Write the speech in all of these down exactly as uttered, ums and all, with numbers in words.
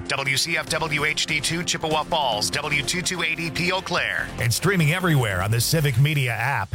W C F W H D two Chippewa Falls, W two two eight E P Eau Claire. And streaming everywhere on the Civic Media app.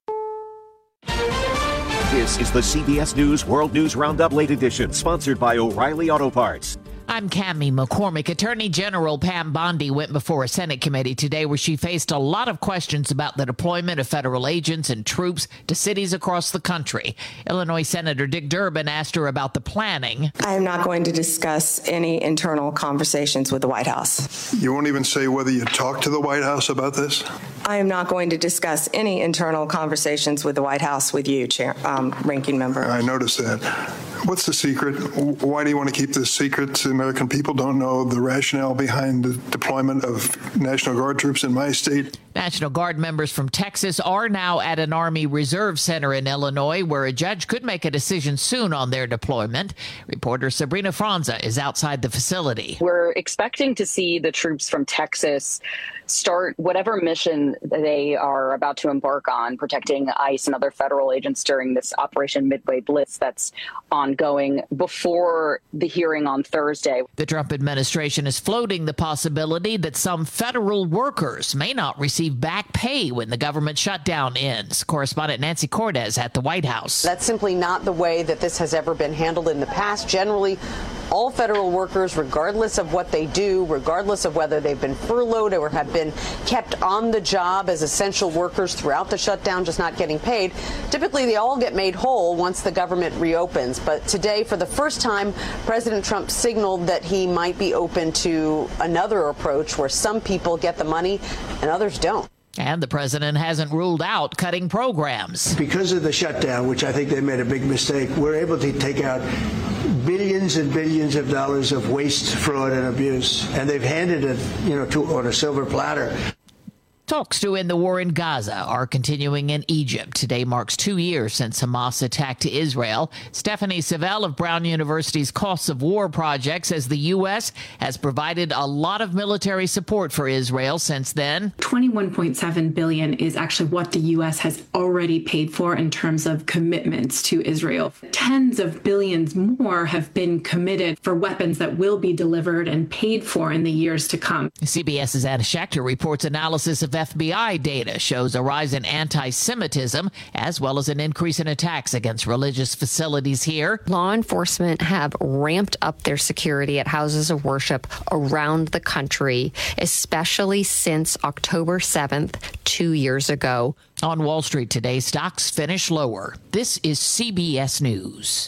This is the C B S News World News Roundup Late Edition, sponsored by O'Reilly Auto Parts. I'm Cammie McCormick. Attorney General Pam Bondi went before a Senate committee today where she faced a lot of questions about the deployment of federal agents and troops to cities across the country. Illinois Senator Dick Durbin asked her about the planning. I am not going to discuss any internal conversations with the White House. You won't even say whether you talked to the White House about this? I am not going to discuss any internal conversations with the White House with you, Chair, um, Ranking Member. I noticed that. What's the secret? Why do you want to keep this secret? The American people don't know the rationale behind the deployment of National Guard troops in my state. National Guard members from Texas are now at an Army Reserve Center in Illinois, where a judge could make a decision soon on their deployment. Reporter Sabrina Franza is outside the facility. We're expecting to see the troops from Texas start whatever mission they are about to embark on, protecting ICE and other federal agents during this Operation Midway Blitz that's ongoing before the hearing on Thursday. The Trump administration is floating the possibility that some federal workers may not receive back pay when the government shutdown ends. Correspondent Nancy Cordes at the White House. That's simply not the way that this has ever been handled in the past. Generally, all federal workers, regardless of what they do, regardless of whether they've been furloughed or have been kept on the job as essential workers throughout the shutdown, just not getting paid, typically they all get made whole once the government reopens. But today, for the first time, President Trump signaled that he might be open to another approach where some people get the money and others don't. And the president hasn't ruled out cutting programs. Because of the shutdown, which I think they made a big mistake, we're able to take out billions and billions of dollars of waste, fraud, and abuse. And they've handed it, you know, to, on a silver platter. Talks to end the war in Gaza are continuing in Egypt. Today marks two years since Hamas attacked Israel. Stephanie Savell of Brown University's Costs of War Project says the U S has provided a lot of military support for Israel since then. twenty-one point seven billion dollars is actually what the U S has already paid for in terms of commitments to Israel. Tens of billions more have been committed for weapons that will be delivered and paid for in the years to come. CBS's Anna Schechter reports analysis of F B I data shows a rise in anti-Semitism as well as an increase in attacks against religious facilities here. Law enforcement have ramped up their security at houses of worship around the country, especially since October seventh, two years ago. On Wall Street today, stocks finish lower. This is C B S News.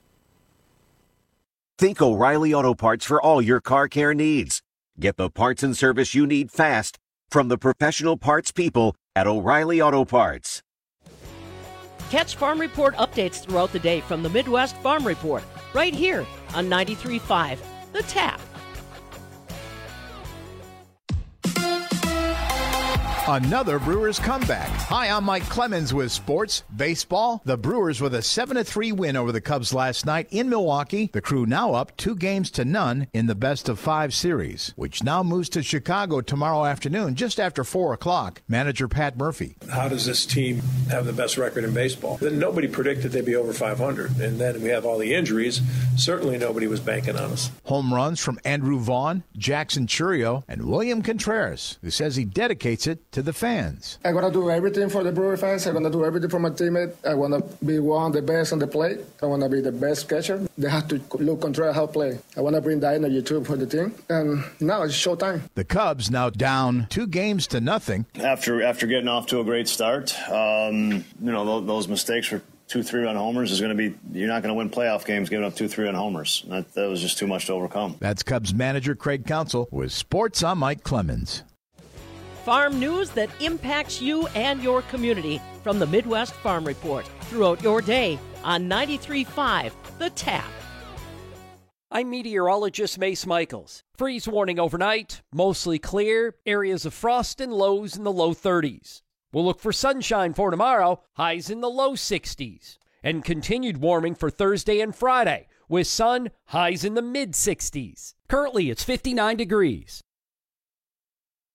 Think O'Reilly Auto Parts for all your car care needs. Get the parts and service you need fast from the professional parts people at O'Reilly Auto Parts. Catch Farm Report updates throughout the day from the Midwest Farm Report, right here on ninety-three point five The Tap. Another Brewers comeback. Hi, I'm Mike Clemens with Sports Baseball. The Brewers with a seven to three win over the Cubs last night in Milwaukee. The Crew now up two games to none in the best of five series, which now moves to Chicago tomorrow afternoon, just after four o'clock. Manager Pat Murphy. How does this team have the best record in baseball? Then nobody predicted they'd be over five hundred. And then we have all the injuries. Certainly nobody was banking on us. Home runs from Andrew Vaughn, Jackson Churio, and William Contreras, who says he dedicates it to the fans. I'm going to do everything for the Brewer fans. I'm going to do everything for my teammate. I want to be one of the best on the plate. I want to be the best catcher. They have to look Contreras how to play. I want to bring that energy too for the team. And now it's showtime. The Cubs now down two games to nothing. After after getting off to a great start, um, you know, those mistakes were two three-run homers is going to be, you're not going to win playoff games giving up two three-run homers. That, that was just too much to overcome. That's Cubs manager Craig Counsell with Sports. I'm Mike Clemens. Farm news that impacts you and your community from the Midwest Farm Report throughout your day on ninety-three point five The Tap. I'm meteorologist Mace Michaels. Freeze warning overnight, mostly clear, areas of frost and lows in the low thirties. We'll look for sunshine for tomorrow, highs in the low sixties. And continued warming for Thursday and Friday, with sun, highs in the mid sixties. Currently, it's fifty-nine degrees.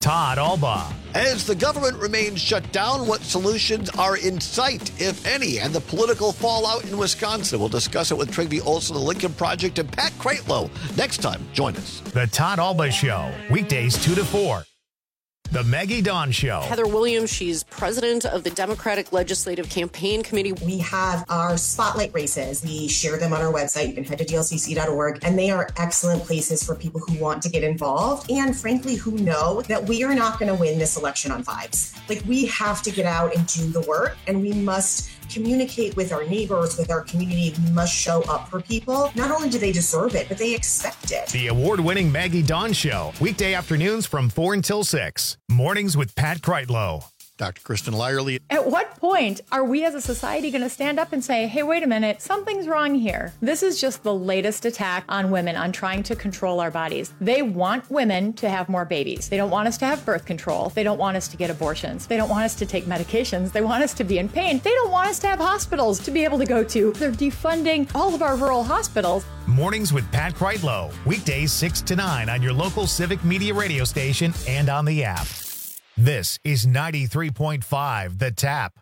Todd Alba. As the government remains shut down, what solutions are in sight, if any, and the political fallout in Wisconsin? We'll discuss it with Trygve Olson, the Lincoln Project, and Pat Kreitlow. Next time, join us. The Todd Alba Show, weekdays two to four. The Maggie Dawn Show. Heather Williams, she's president of the Democratic Legislative Campaign Committee. We have our spotlight races. We share them on our website. You can head to D L C C dot org, and they are excellent places for people who want to get involved and, frankly, who know that we are not going to win this election on vibes. Like, we have to get out and do the work, and we must communicate with our neighbors, with our community. We must show up for people. Not only do they deserve it, but they expect it. The award-winning Maggie Dawn Show, weekday afternoons from four until six. Mornings with Pat Kreitlow. Doctor Kristen Lyerly. At what point are we as a society going to stand up and say, hey, wait a minute, something's wrong here? This is just the latest attack on women, on trying to control our bodies. They want women to have more babies. They don't want us to have birth control. They don't want us to get abortions. They don't want us to take medications. They want us to be in pain. They don't want us to have hospitals to be able to go to. They're defunding all of our rural hospitals. Mornings with Pat Kreitlow, weekdays six to nine on your local Civic Media radio station and on the app. This is ninety-three point five The Tap.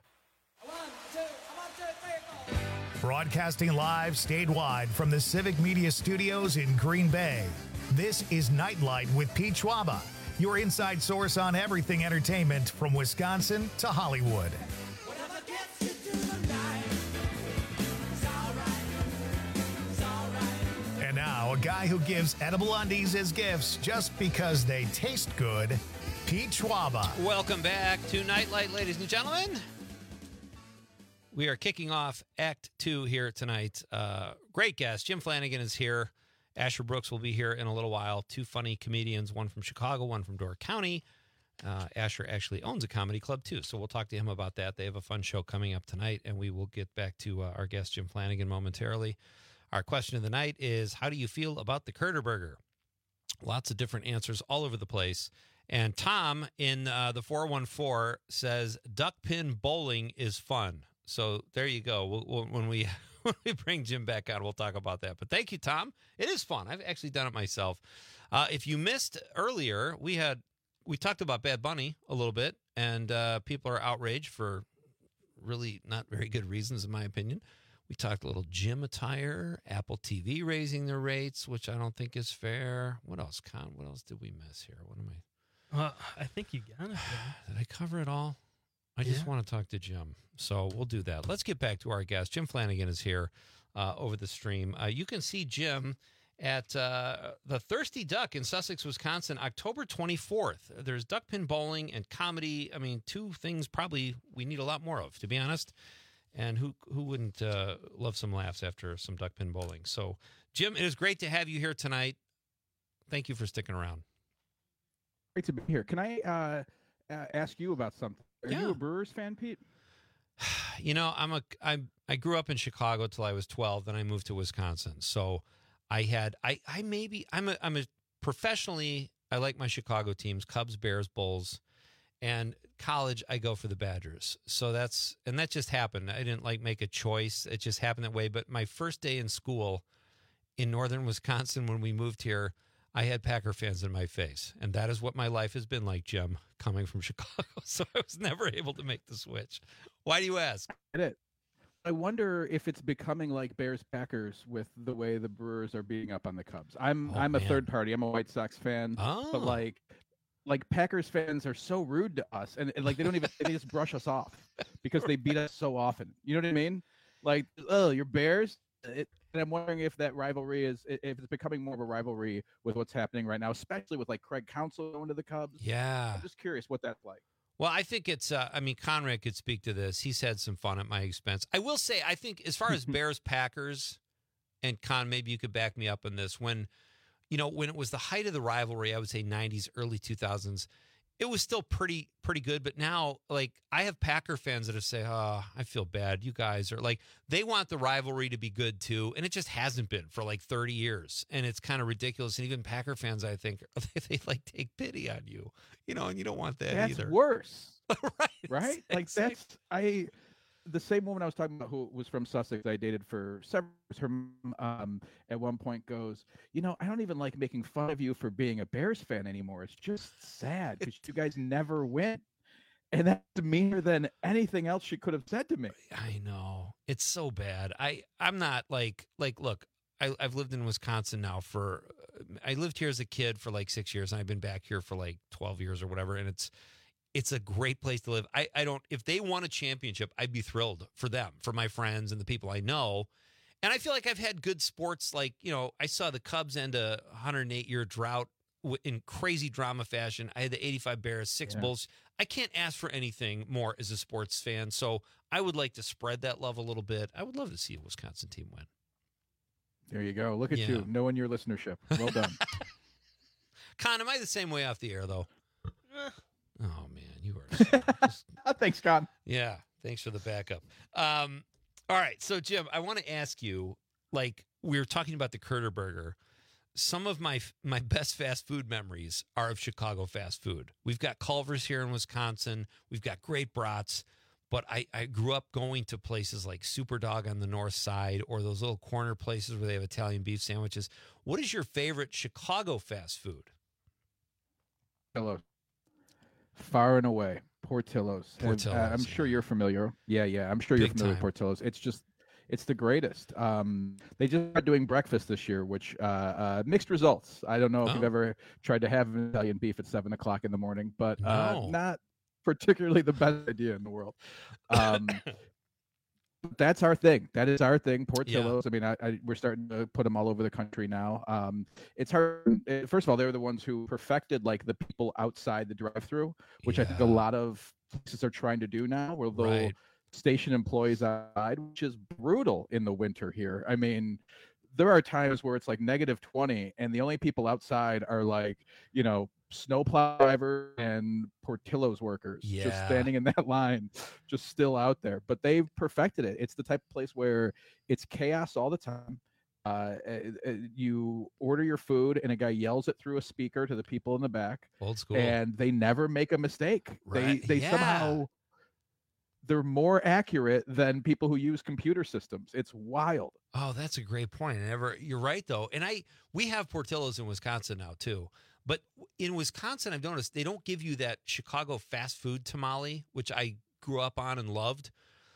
Broadcasting live statewide from the Civic Media Studios in Green Bay. This is Nightlight with Pete Schwaba, your inside source on everything entertainment from Wisconsin to Hollywood. And now, a guy who gives edible undies as gifts just because they taste good, Pete Schwaba. Welcome back to Nightlight, ladies and gentlemen. We are kicking off Act Two here tonight. Uh, great guest. Jim Flanagan is here. Asher Brooks will be here in a little while. Two funny comedians, one from Chicago, one from Door County. Uh, Asher actually owns a comedy club, too, so we'll talk to him about that. They have a fun show coming up tonight, and we will get back to uh, our guest, Jim Flanagan, momentarily. Our question of the night is, how do you feel about the Kurter Burger? Lots of different answers all over the place. And Tom in uh, the four one four says, duck pin bowling is fun. So there you go. We'll, we'll, when we when we bring Jim back on, we'll talk about that. But thank you, Tom. It is fun. I've actually done it myself. Uh, if you missed earlier, we had we talked about Bad Bunny a little bit, and uh, people are outraged for really not very good reasons, in my opinion. We talked a little gym attire, Apple T V raising their rates, which I don't think is fair. What else, Con? What else did we miss here? What am I? Uh, I think you got it. Did I cover it all? I just yeah. want to talk to Jim, so we'll do that. Let's get back to our guest. Jim Flanagan is here uh, over the stream. Uh, you can see Jim at uh, the Thirsty Duck in Sussex, Wisconsin, October twenty-fourth. There's duck pin bowling and comedy. I mean, two things probably we need a lot more of, to be honest. And who who wouldn't uh, love some laughs after some duck pin bowling? So, Jim, it is great to have you here tonight. Thank you for sticking around. Great to be here. Can I uh, uh, ask you about something? Are yeah. you a Brewers fan, Pete? You know, I'm a I I grew up in Chicago till I was twelve, then I moved to Wisconsin. So I had I I maybe I'm a I'm a professionally I like my Chicago teams, Cubs, Bears, Bulls, and college I go for the Badgers. So that's and that just happened. I didn't like make a choice. It just happened that way. But my first day in school in northern Wisconsin when we moved here, I had Packer fans in my face, and that is what my life has been like, Jim, coming from Chicago. So I was never able to make the switch. Why do you ask? I get it. I wonder if it's becoming like Bears Packers with the way the Brewers are beating up on the Cubs. I'm Oh, I'm a man. third party. I'm a White Sox fan, Oh. but like like Packers fans are so rude to us, and, and like they don't even they just brush us off because they beat us so often. You know what I mean? Like, oh, you're Bears. It, and I'm wondering if that rivalry is if it's becoming more of a rivalry with what's happening right now, especially with like Craig Counsell going to the Cubs. Yeah. I'm just curious what that's like. Well, I think it's, uh, I mean, Conrad could speak to this. He's had some fun at my expense. I will say, I think as far as Bears, Packers, and Con, maybe you could back me up on this. When, you know, when it was the height of the rivalry, I would say nineties, early two thousands, it was still pretty, pretty good. But now, like, I have Packer fans that have say, oh, I feel bad. You guys are like, they want the rivalry to be good too. And it just hasn't been for like thirty years. And it's kind of ridiculous. And even Packer fans, I think, they, they like take pity on you, you know, and you don't want that That's either. worse. right. Right? Like Exactly. that's I the same woman I was talking about who was from Sussex I dated for several years, her mom um, at one point goes, you know, I don't even like making fun of you for being a Bears fan anymore. It's just sad because you guys never win. And that's meaner than anything else she could have said to me. I know. It's so bad. I, I'm not like, like, look, I, I've lived in Wisconsin now for, I lived here as a kid for like six years and I've been back here for like twelve years or whatever. And it's, it's a great place to live. I, I don't, if they won a championship, I'd be thrilled for them, for my friends and the people I know. And I feel like I've had good sports. Like, you know, I saw the Cubs end a one hundred eight year drought in crazy drama fashion. I had the eighty-five Bears, six Yeah. Bulls. I can't ask for anything more as a sports fan. So I would like to spread that love a little bit. I would love to see a Wisconsin team win. There you go. Look at Yeah. you, knowing your listenership. Well done. Con, am I the same way off the air, though? Oh, man, you are. Just, Thanks, Con. yeah, thanks for the backup. Um, all right, so, Jim, I want to ask you, like, we were talking about the Kurter Burger. Some of my my best fast food memories are of Chicago fast food. We've got Culver's here in Wisconsin. We've got great brats. But I, I grew up going to places like Superdog on the north side or those little corner places where they have Italian beef sandwiches. What is your favorite Chicago fast food? Hello. Far and away, Portillo's. And, uh, Portillo's, I'm sure you're familiar. Yeah, yeah. I'm sure you're Big familiar time. with Portillo's. It's just, it's the greatest. Um, they just started doing breakfast this year, which uh, uh, mixed results. I don't know if Oh. you've ever tried to have Italian beef at seven o'clock in the morning, but uh, No. not particularly the best idea in the world. Um, but that's our thing. That is our thing. Portillo's. I mean, I, I, we're starting to put them all over the country now. Um, it's hard. eh, First of all, they were the ones who perfected like the people outside the drive-through, which I think a Yeah. lot of places are trying to do now, where they'll Right. station employees outside, which is brutal in the winter here. I mean, there are times where it's like negative twenty, and the only people outside are like, you know, snowplow driver and Portillo's workers just Yeah. standing in that line, just still out there. But they've perfected it. It's the type of place where it's chaos all the time. Uh, uh, uh, you order your food and a guy yells it through a speaker to the people in the back, Old school. and they never make a mistake. Right. They they Yeah. somehow they're more accurate than people who use computer systems. It's wild. Oh, that's a great point. I never, you're right though. And I, we have Portillo's in Wisconsin now too. But in Wisconsin, I've noticed they don't give you that Chicago fast food tamale, which I grew up on and loved.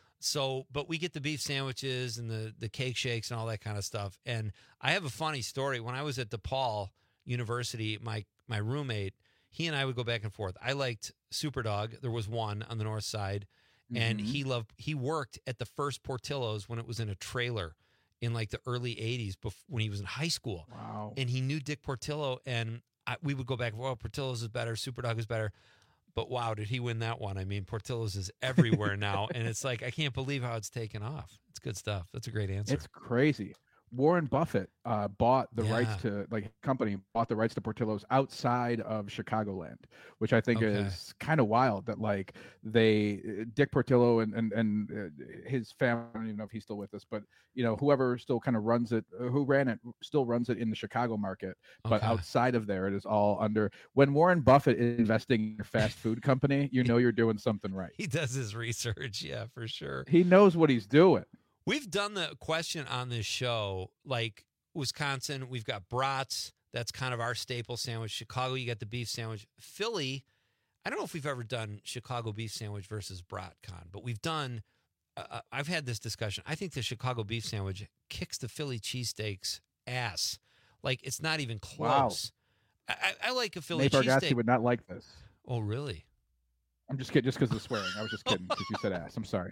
So, but we get the beef sandwiches and the the cake shakes and all that kind of stuff. And I have a funny story. When I was at DePaul University, my my roommate, he and I would go back and forth. I liked Superdog. There was one on the north side. And Mhm. he loved, he worked at the first Portillo's when it was in a trailer in like the early eighties bef- when he was in high school. Wow. And he knew Dick Portillo, and I, we would go back, well, Portillo's is better, Superdog is better. But wow, did he win that one? I mean, Portillo's is everywhere now. And it's like, I can't believe how it's taken off. It's good stuff. That's a great answer. It's crazy. Warren Buffett uh, bought the Yeah. rights to, like, company bought the rights to Portillo's outside of Chicagoland, which I think Okay. is kind of wild that, like, they, Dick Portillo and, and, and uh, his family, I don't even know if he's still with us, but, you know, whoever still kind of runs it, uh, who ran it, still runs it in the Chicago market. But Okay. outside of there, it is all under, when Warren Buffett is investing in a fast food company, you know you're doing something right. He does his research. Yeah, for sure. He knows what he's doing. We've done the question on this show, like Wisconsin, we've got brats. That's kind of our staple sandwich. Chicago, you got the beef sandwich. Philly, I don't know if we've ever done Chicago beef sandwich versus brat con, but we've done, uh, I've had this discussion. I think the Chicago beef sandwich kicks the Philly cheesesteaks ass. Like, it's not even Wow. close. I, I, I like a Philly Nate Bargatze cheesesteak. would not like this. Oh, really? I'm just kidding, just because of the swearing. I was just kidding because you said ass. I'm sorry.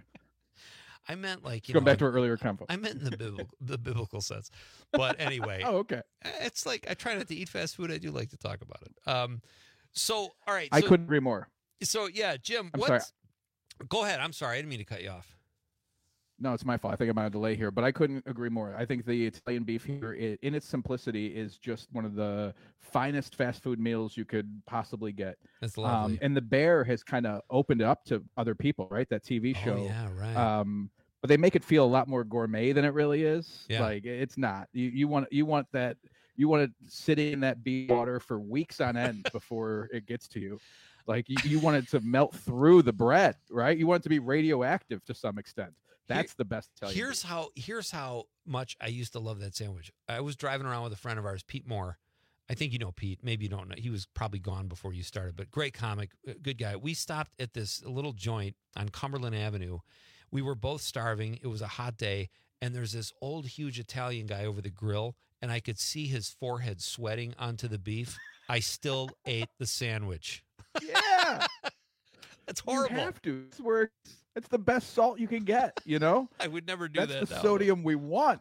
I meant like, you Going know, back to our earlier convo. I meant in the biblical, the biblical sense. But anyway, Oh, okay. it's like I try not to eat fast food. I do like to talk about it. Um, so all right, I so, couldn't agree more. So yeah, Jim, I'm what's? Go ahead. I'm sorry, I didn't mean to cut you off. No, it's my fault. I think I'm on a delay here, but I couldn't agree more. I think the Italian beef here, i- in its simplicity, is just one of the finest fast food meals you could possibly get. That's lovely. Um, and the Bear has kind of opened it up to other people, right? That T V show. Oh yeah, right. Um, but they make it feel a lot more gourmet than it really is. Yeah. Like, it's not. You you want you want that You want it sitting in that beef water for weeks on end before it gets to you. Like you, you want it to melt through the bread, right? You want it to be radioactive to some extent. That's Here, the best Italian. Here's beef. how here's how much I used to love that sandwich. I was driving around with a friend of ours, Pete Moore. I think you know Pete. Maybe you don't know. He was probably gone before you started, but great comic, good guy. We stopped at this little joint on Cumberland Avenue. We were both starving. It was a hot day, and there's this old, huge Italian guy over the grill, and I could see his forehead sweating onto the beef. I still ate the sandwich. Yeah. That's horrible. You have to. It's where it's, it's the best salt you can get, you know? I would never do That's that. That's the now. sodium we want.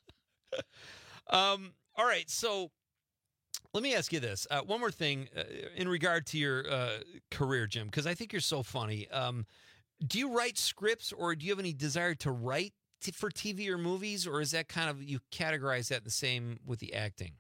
um. All right, so let me ask you this. Uh, one more thing uh, in regard to your uh, career, Jim, because I think you're so funny. Um, do you write scripts, or do you have any desire to write t- for T V or movies, or is that kind of, you categorize that the same with the acting?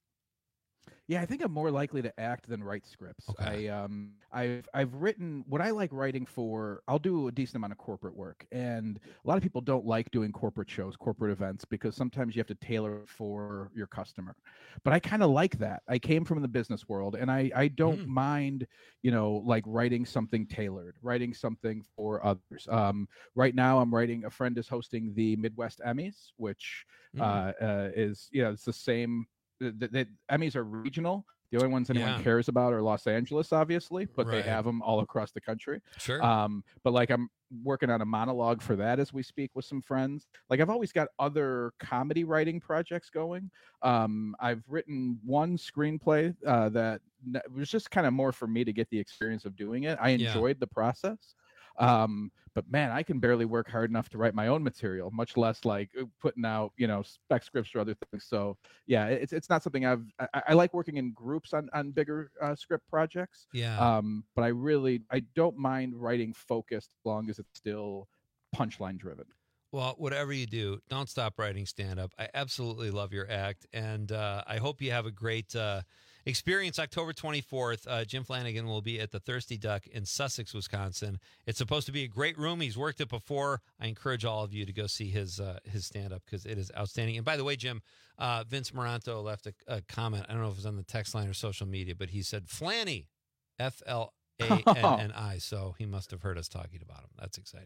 Yeah, I think I'm more likely to act than write scripts. Okay. I um I've I've written what I like writing for. I'll do a decent amount of corporate work, and a lot of people don't like doing corporate shows, corporate events, because sometimes you have to tailor it for your customer. But I kind of like that. I came from the business world, and I I don't Mm. mind, you know, like writing something tailored, writing something for others. Um, right now I'm writing. A friend is hosting the Midwest Emmys, which Mm. uh, uh is you know it's the same. The, the, the Emmys are regional. The only ones anyone Yeah. cares about are Los Angeles, obviously, but Right. they have them all across the country. Sure. Um, but like I'm working on a monologue for that as we speak with some friends. Like I've always got other comedy writing projects going. Um, I've written one screenplay uh, that n- was just kind of more for me to get the experience of doing it. I Yeah. enjoyed the process. Um, but man, I can barely work hard enough to write my own material, much less like uh, putting out, you know, spec scripts or other things. So yeah, it's it's not something I've. I, I like working in groups on on bigger uh, script projects. Yeah. Um, but I really I don't mind writing focused as long as it's still punchline driven. Well, whatever you do, don't stop writing stand-up. I absolutely love your act, and uh, I hope you have a great uh, experience October twenty-fourth. Uh, Jim Flanagan will be at the Thirsty Duck in Sussex, Wisconsin. It's supposed to be a great room. He's worked it before. I encourage all of you to go see his uh, his stand-up because it is outstanding. And by the way, Jim, uh, Vince Moranto left a, a comment. I don't know if it was on the text line or social media, but he said Flanny, F L A N N I. So he must have heard us talking about him. That's exciting.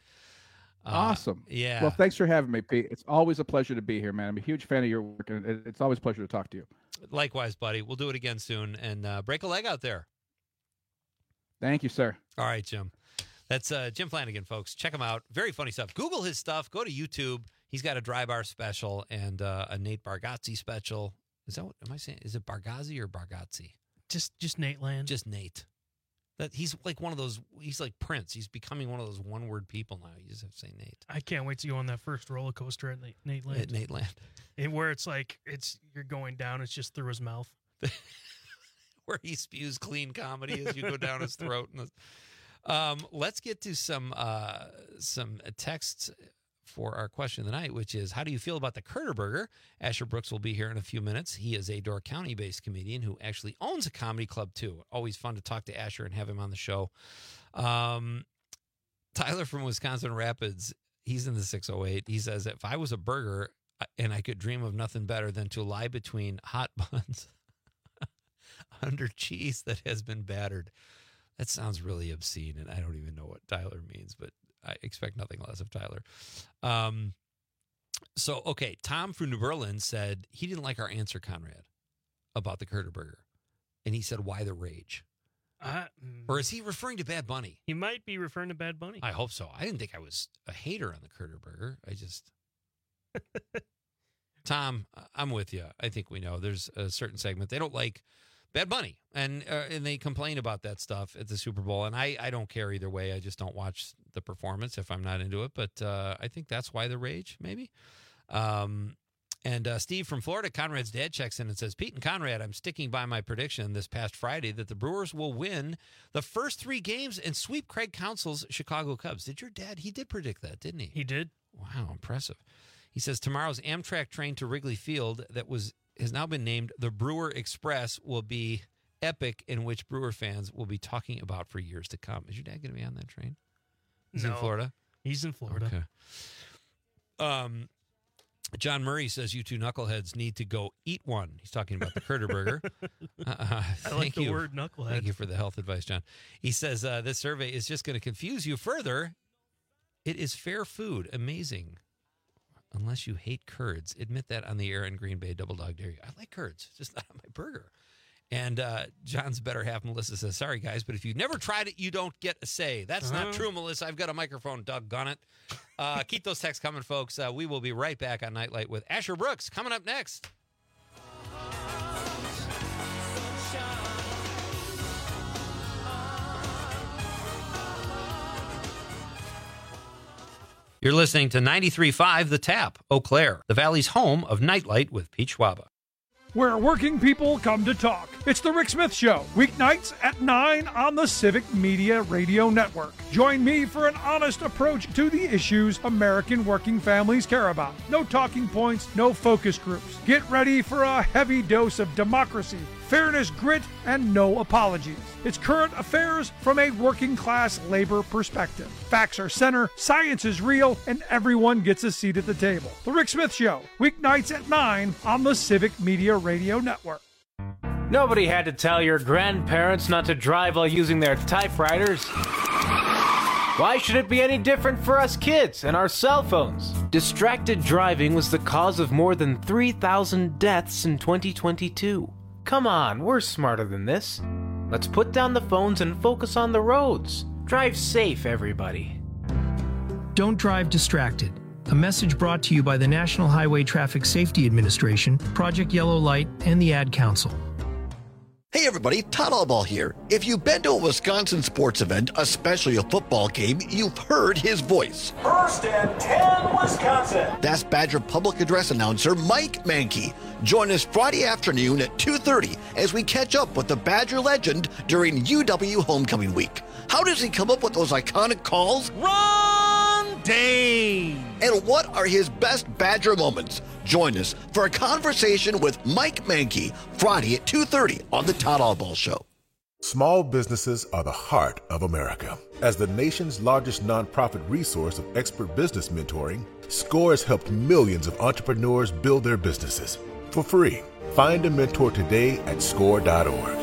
Uh, Awesome. Yeah. Well, thanks for having me, Pete. It's always a pleasure to be here, man. I'm a huge fan of your work, and it- it's always a pleasure to talk to you. Likewise, buddy. We'll do it again soon, and uh, break a leg out there. Thank you, sir. All right, Jim. That's uh, Jim Flanagan, folks. Check him out. Very funny stuff. Google his stuff. Go to YouTube. He's got a Dry Bar special and uh, a Nate Bargatze special. Is that what am I saying? Is it Bargazzi or Bargatze? Just just Nate Land. Just Nate. That he's like one of those. He's like Prince. He's becoming one of those one-word people now. You just have to say Nate. I can't wait to go on that first roller coaster at Nate, Nate Land. At Nate Land. And where it's like it's you're going down, it's just through his mouth. Where he spews clean comedy as you go down his throat. And the, um, let's get to some uh, some texts for our question of the night, which is, how do you feel about the Curter Burger? Asher Brooks will be here in a few minutes. He is a Door County-based comedian who actually owns a comedy club, too. Always fun to talk to Asher and have him on the show. Um, Tyler from Wisconsin Rapids, he's in the six oh eight. He says, if I was a burger and I could dream of nothing better than to lie between hot buns under cheese that has been battered. That sounds really obscene, and I don't even know what Tyler means, but I expect nothing less of Tyler. Um, so, okay, Tom from New Berlin said he didn't like our answer, Conrad, about the Curter Burger. And he said, why the rage? Uh, Or is he referring to Bad Bunny? He might be referring to Bad Bunny. I hope so. I didn't think I was a hater on the Curter Burger. I just... Tom, I'm with you. I think we know there's a certain segment. They don't like Bad Bunny, and uh, and they complain about that stuff at the Super Bowl. And I, I don't care either way. I just don't watch the performance if I'm not into it. But uh, I think that's why the rage, maybe. Um, and uh, Steve from Florida, Conrad's dad, checks in and says, Pete and Conrad, I'm sticking by my prediction this past Friday that the Brewers will win the first three games and sweep Craig Counsell's Chicago Cubs. Did your dad? He did predict that, didn't he? He did. Wow, impressive. He says tomorrow's Amtrak train to Wrigley Field that was has now been named the Brewer Express will be epic, in which Brewer fans will be talking about for years to come. Is your dad going to be on that train? Is he No. in Florida? He's in Florida. Okay. Um, John Murray says you two knuckleheads need to go eat one. He's talking about the Curter Burger. Uh, I like the you. word knucklehead. Thank you for the health advice, John. He says uh, this survey is just going to confuse you further. It is fair food. Amazing. Unless you hate curds. Admit that on the air in Green Bay. Double Dog Dare You. I like curds, just not on my burger. And uh, John's better half, Melissa, says, sorry, guys, but if you've never tried it, you don't get a say. That's uh-huh. not true, Melissa. I've got a microphone, doggone it. Uh, keep those texts coming, folks. Uh, we will be right back on Nightlight with Asher Brooks coming up next. You're listening to ninety-three point five The Tap, Eau Claire, the Valley's home of Nightlight with Pete Schwaba. Where working people come to talk. It's the Rick Smith Show, weeknights at nine on the Civic Media Radio Network. Join me for an honest approach to the issues American working families care about. No talking points, no focus groups. Get ready for a heavy dose of democracy, fairness, grit, and no apologies. It's current affairs from a working class labor perspective. Facts are center, science is real, and everyone gets a seat at the table. The Rick Smith Show, weeknights at nine on the Civic Media Radio Network. Nobody had to tell your grandparents not to drive while using their typewriters. Why should it be any different for us kids and our cell phones? Distracted driving was the cause of more than three thousand deaths in twenty twenty-two. Come on, we're smarter than this. Let's put down the phones and focus on the roads. Drive safe, everybody. Don't drive distracted. A message brought to you by the National Highway Traffic Safety Administration, Project Yellow Light, and the Ad Council. Hey everybody, Todd Allball here. If you've been to a Wisconsin sports event, especially a football game, you've heard his voice. First and ten, Wisconsin. That's Badger public address announcer Mike Mankey. Join us Friday afternoon at two thirty as we catch up with the Badger legend during U W Homecoming Week. How does he come up with those iconic calls? Ron Dane! And what are his best Badger moments? Join us for a conversation with Mike Mankey Friday at two thirty on the Todd Allball Show. Small businesses are the heart of America. As the nation's largest nonprofit resource of expert business mentoring, SCORE has helped millions of entrepreneurs build their businesses for free. Find a mentor today at score dot org.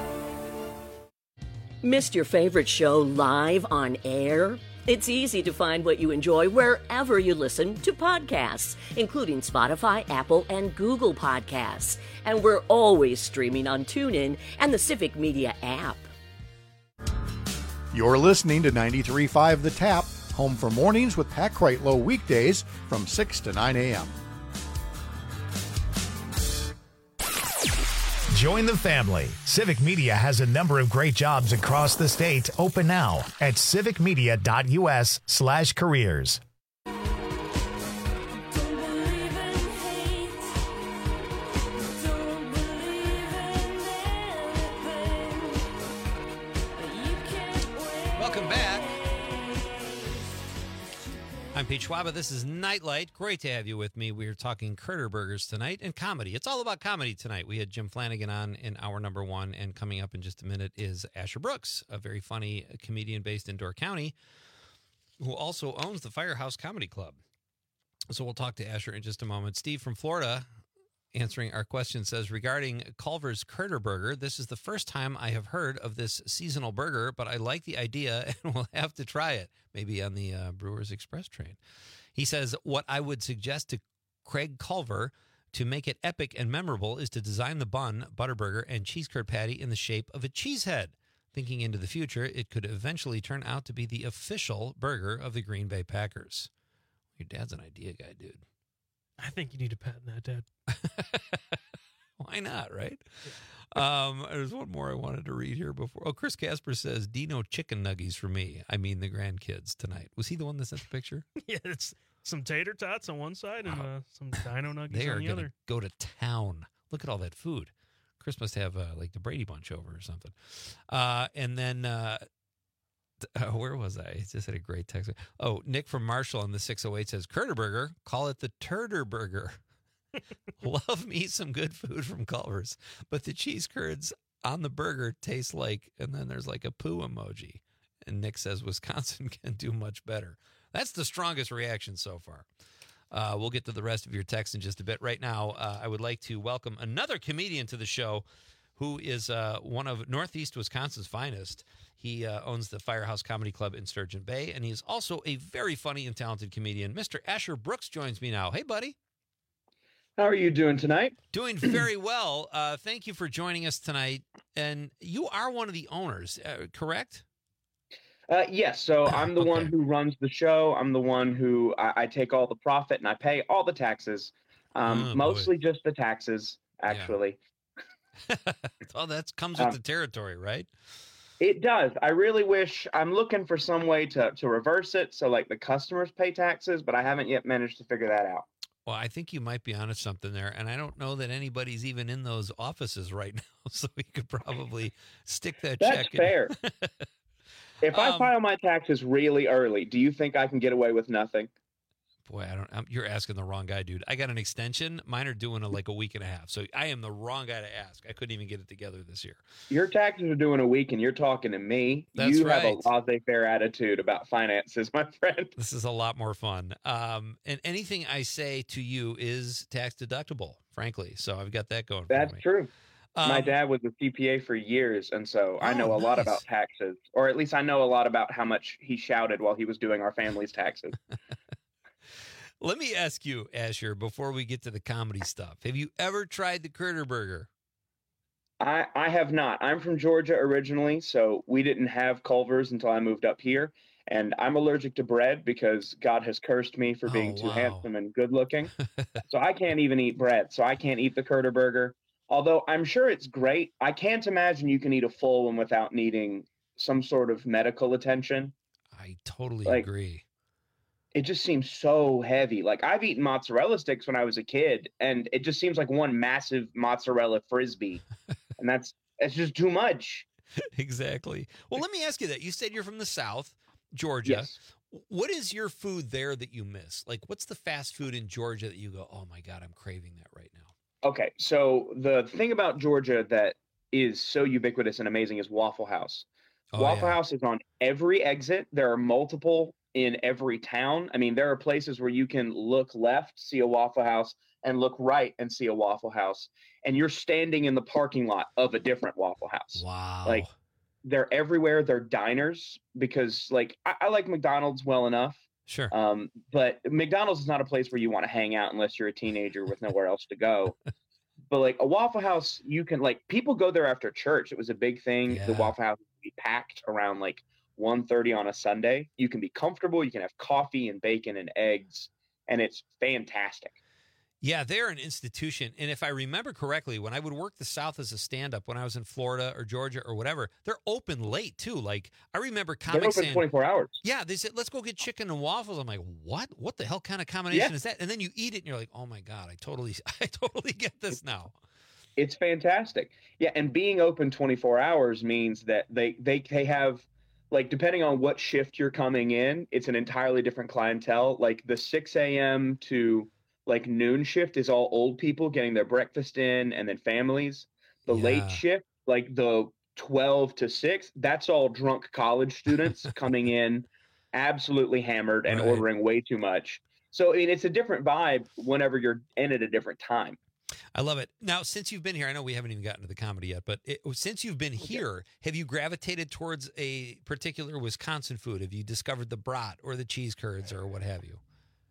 Missed your favorite show live on air? It's easy to find what you enjoy wherever you listen to podcasts, including Spotify, Apple, and Google Podcasts. And we're always streaming on TuneIn and the Civic Media app. You're listening to ninety-three point five The Tap, home for mornings with Pat Kreitlow weekdays from six to nine a.m. Join the family. Civic Media has a number of great jobs across the state open now at civicmedia.us slash careers. Welcome back. I'm Pete Schwaba. This is Nightlight. Great to have you with me. We're talking Curter Burgers tonight and comedy. It's all about comedy tonight. We had Jim Flanagan on in hour number one, and coming up in just a minute is Asher Brooks, a very funny comedian based in Door County, who also owns the Firehouse Comedy Club. So we'll talk to Asher in just a moment. Steve from Florida, answering our question, says, regarding Culver's Curter Burger, this is the first time I have heard of this seasonal burger, but I like the idea and we'll have to try it, maybe on the uh, Brewers Express train. He says, what I would suggest to Craig Culver to make it epic and memorable is to design the bun, butterburger, and cheese curd patty in the shape of a cheese head. Thinking into the future, it could eventually turn out to be the official burger of the Green Bay Packers. Your dad's an idea guy, dude. I think you need to patent that, Dad. Why not, right? Um, there's one more I wanted to read here before. Oh, Chris Casper says, Dino chicken nuggies for me. I mean the grandkids tonight. Was he the one that sent the picture? Yeah, it's some tater tots on one side and uh, some dino nuggies they on are the gonna other. Go to town. Look at all that food. Chris must have uh, like the Brady Bunch over or something. Uh, and then... Uh, Uh, where was I? He just had a great text. Oh, Nick from Marshall on the six oh eight says, Curter Burger, call it the Turter Burger. Love me some good food from Culver's, but the cheese curds on the burger taste like, and then there's like a poo emoji. And Nick says, Wisconsin can do much better. That's the strongest reaction so far. Uh, we'll get to the rest of your text in just a bit. Right now, uh, I would like to welcome another comedian to the show who is uh, one of Northeast Wisconsin's finest. He uh, owns the Firehouse Comedy Club in Sturgeon Bay, and he is also a very funny and talented comedian. Mister Asher Brooks joins me now. Hey, buddy. How are you doing tonight? Doing very well. Uh, thank you for joining us tonight. And you are one of the owners, uh, correct? Uh, yes. So I'm the okay. one who runs the show. I'm the one who I, I take all the profit and I pay all the taxes. Um, oh, mostly boy. just the taxes, actually. Yeah. Well, that comes with um, the territory, right? It does. I really wish I'm looking for some way to, to reverse it. So like the customers pay taxes, but I haven't yet managed to figure that out. Well, I think you might be onto something there, and I don't know that anybody's even in those offices right now, so we could probably stick that That's check in. fair. If I Um, file my taxes really early, do you think I can get away with nothing? Boy, I don't. I'm, you're asking the wrong guy, dude. I got an extension. Mine are doing a, like a week and a half, so I am the wrong guy to ask. I couldn't even get it together this year. Your taxes are doing a week, and you're talking to me. That's you have right. a laissez-faire attitude about finances, my friend. This is a lot more fun. Um, and anything I say to you is tax deductible, frankly. So I've got that going. That's for me. true. Um, My dad was a C P A for years, and so I Oh, know a lot nice. about taxes, or at least I know a lot about how much he shouted while he was doing our family's taxes. Let me ask you, Asher, before we get to the comedy stuff, have you ever tried the Critter Burger? I, I have not. I'm from Georgia originally, so we didn't have Culver's until I moved up here. And I'm allergic to bread because God has cursed me for being Oh, too wow. handsome and good looking. So I can't even eat bread. So I can't eat the Critter Burger. Although I'm sure it's great. I can't imagine you can eat a full one without needing some sort of medical attention. I totally Like, agree. It just seems so heavy. Like I've eaten mozzarella sticks when I was a kid, and it just seems like one massive mozzarella frisbee. And that's it's just too much. Exactly. Well, let me ask you that. You said you're from the South, Georgia. Yes. What is your food there that you miss? Like, what's the fast food in Georgia that you go, oh my God, I'm craving that right now? Okay, so the thing about Georgia that is so ubiquitous and amazing is Waffle House. Oh, Waffle yeah. House is on every exit. There are multiple in every town. I mean, there are places where you can look left, see a Waffle House, and look right and see a Waffle House. And you're standing in the parking lot of a different Waffle House. Wow. Like, they're everywhere. They're diners because, like, I, I like McDonald's well enough. Sure. Um, but McDonald's is not a place where you want to hang out unless you're a teenager with nowhere else to go. But like a Waffle House, you can like people go there after church. It was a big thing. Yeah. The Waffle House would be packed around like one thirty on a Sunday. You can be comfortable. You can have coffee and bacon and eggs, and it's fantastic. Yeah, they're an institution. And if I remember correctly, when I would work the South as a stand-up when I was in Florida or Georgia or whatever, they're open late too. Like I remember They're comics open saying, twenty-four hours. yeah, they said, let's go get chicken and waffles. I'm like, what? What the hell kind of combination Yeah. is that? And then you eat it and you're like, oh my God, I totally, I totally get this now. It's fantastic. Yeah, and being open twenty-four hours means that they they they have like depending on what shift you're coming in, it's an entirely different clientele. Like the six a.m. to like noon shift is all old people getting their breakfast in and then families. The Yeah. late shift, like the twelve to six, that's all drunk college students coming in absolutely hammered and Right. ordering way too much. So I mean it's a different vibe whenever you're in at a different time. I love it. Now, since you've been here, I know we haven't even gotten to the comedy yet, but it, since you've been here, have you gravitated towards a particular Wisconsin food? Have you discovered the brat or the cheese curds or what have you?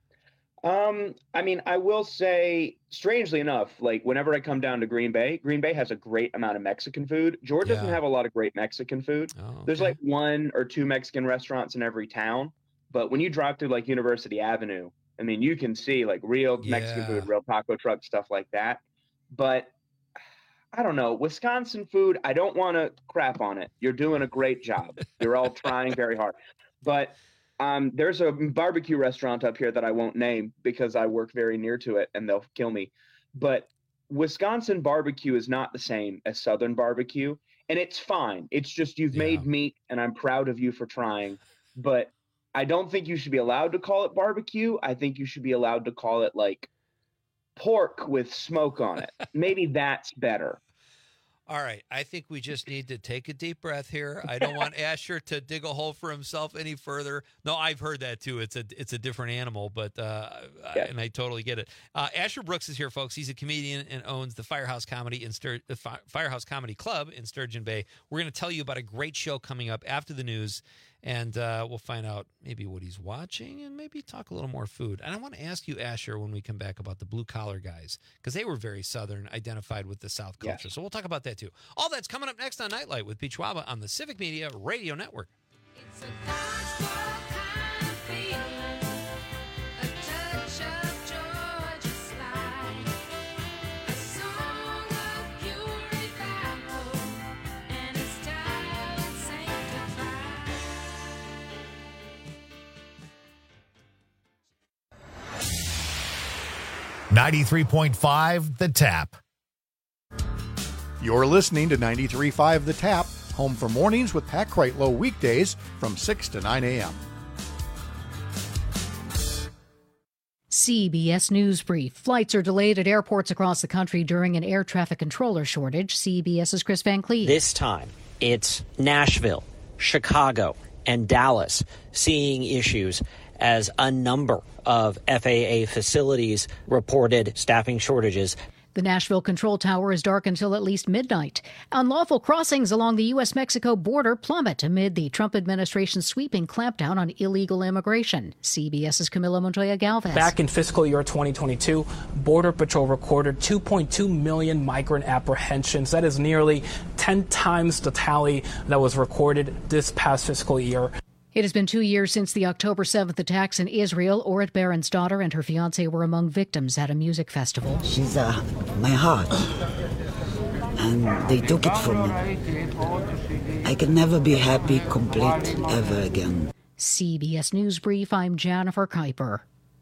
Um, I mean, I will say, strangely enough, like whenever I come down to Green Bay, Green Bay has a great amount of Mexican food. Georgia doesn't Yeah. have a lot of great Mexican food. Oh, There's okay. like one or two Mexican restaurants in every town, but when you drive through like University Avenue, I mean, you can see like real Mexican Yeah. food, real taco trucks, stuff like that. But I don't know, Wisconsin food, I don't want to crap on it. You're doing a great job. You're all trying very hard. But um, there's a barbecue restaurant up here that I won't name because I work very near to it and they'll kill me. But Wisconsin barbecue is not the same as Southern barbecue. And it's fine. It's just you've Yeah. made meat and I'm proud of you for trying. But I don't think you should be allowed to call it barbecue. I think you should be allowed to call it like pork with smoke on it. Maybe that's better. All right, I think we just need to take a deep breath here. I don't want Asher to dig a hole for himself any further. No, I've heard that too. It's a it's a different animal, but uh, Yeah. and I totally get it. Uh, Asher Brooks is here, folks. He's a comedian and owns the Firehouse Comedy in Stur- the Fi- Firehouse Comedy Club in Sturgeon Bay. We're going to tell you about a great show coming up after the news, and uh, we'll find out maybe what he's watching and maybe talk a little more food. And I want to ask you, Asher, when we come back about the blue collar guys, because they were very Southern, identified with the South culture. Yes. So we'll talk about that too. All that's coming up next on Nightlight with Pete Schwaba on the Civic Media Radio Network. ninety-three point five The Tap. You're listening to ninety-three point five The Tap, home for mornings with Pat Kreitlow weekdays from six to nine a.m. C B S News Brief. Flights are delayed at airports across the country during an air traffic controller shortage. CBS's Chris Van Cleave. This time, it's Nashville, Chicago, and Dallas seeing issues as a number of F A A facilities reported staffing shortages. The Nashville Control Tower is dark until at least midnight. Unlawful crossings along the U S Mexico border plummet amid the Trump administration's sweeping clampdown on illegal immigration. CBS's Camila Montoya Galvez. Back in fiscal year twenty twenty-two, Border Patrol recorded two point two million migrant apprehensions. That is nearly ten times the tally that was recorded this past fiscal year. It has been two years since the October seventh attacks in Israel. Orit Baron's daughter and her fiancé were among victims at a music festival. She's uh, my heart, and they took it from me. I can never be happy, complete, ever again. C B S News Brief, I'm Jennifer Kuiper.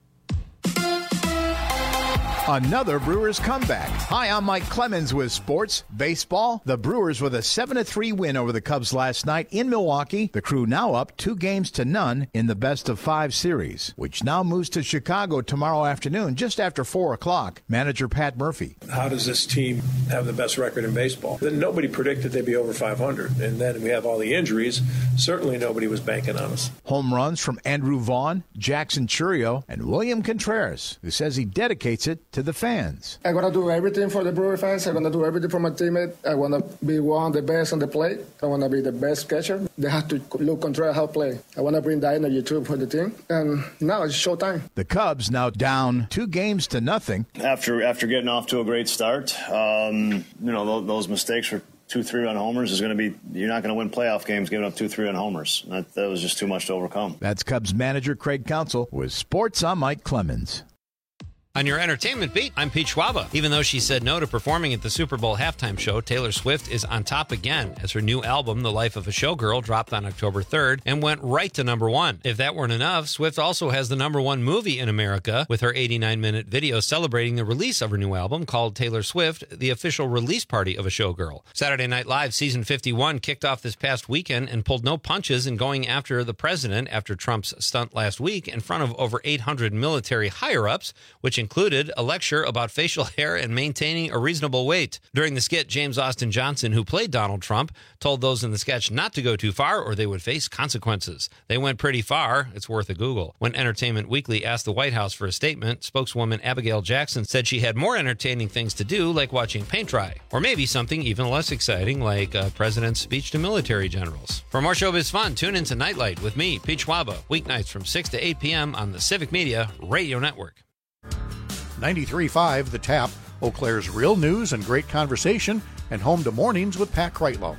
Another Brewers comeback. Hi, I'm Mike Clemens with sports, baseball. The Brewers with a seven to three win over the Cubs last night in Milwaukee. The Crew now up two games to none in the best of five series, which now moves to Chicago tomorrow afternoon, just after four o'clock. Manager Pat Murphy. How does this team have the best record in baseball? Then nobody predicted they'd be over five hundred. And then we have all the injuries. Certainly nobody was banking on us. Home runs from Andrew Vaughn, Jackson Churio, and William Contreras, who says he dedicates it to the fans. I'm going to do everything for the Brewer fans. I'm going to do everything for my teammate. I want to be one of the best on the plate. I want to be the best catcher. They have to look control how play. I want to bring the energy too for the team. And now it's showtime. The Cubs now down two games to nothing. After after getting off to a great start, um, you know, th- those mistakes for two three-run homers is going to be, you're not going to win playoff games giving up two three-run homers. That, that was just too much to overcome. That's Cubs manager Craig Counsell with Sports. I'm Mike Clemens. On your entertainment beat, I'm Pete Schwaba. Even though she said no to performing at the Super Bowl halftime show, Taylor Swift is on top again as her new album, The Life of a Showgirl, dropped on October third and went right to number one. If that weren't enough, Swift also has the number one movie in America with her eighty-nine minute video celebrating the release of her new album called Taylor Swift, The Official Release Party of a Showgirl. Saturday Night Live season fifty-one kicked off this past weekend and pulled no punches in going after the president after Trump's stunt last week in front of over eight hundred military higher-ups, which included a lecture about facial hair and maintaining a reasonable weight. During the skit, James Austin Johnson, who played Donald Trump, told those in the sketch not to go too far or they would face consequences. They went pretty far. It's worth a Google. When Entertainment Weekly asked the White House for a statement, spokeswoman Abigail Jackson said she had more entertaining things to do, like watching paint dry. Or maybe something even less exciting, like a president's speech to military generals. For more showbiz fun, tune into Nightlight with me, Pete Schwaba, weeknights from six to eight p.m. on the Civic Media Radio Network. ninety-three point five The Tap, Eau Claire's real news and great conversation, and home to mornings with Pat Kreitlow.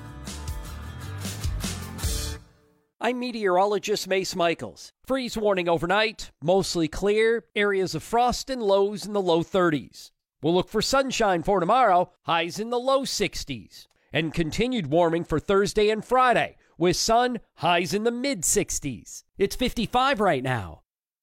I'm meteorologist Mace Michaels. Freeze warning overnight, mostly clear, areas of frost and lows in the low thirties. We'll look for sunshine for tomorrow, highs in the low sixties. And continued warming for Thursday and Friday, with sun, highs in the mid sixties. It's fifty-five right now.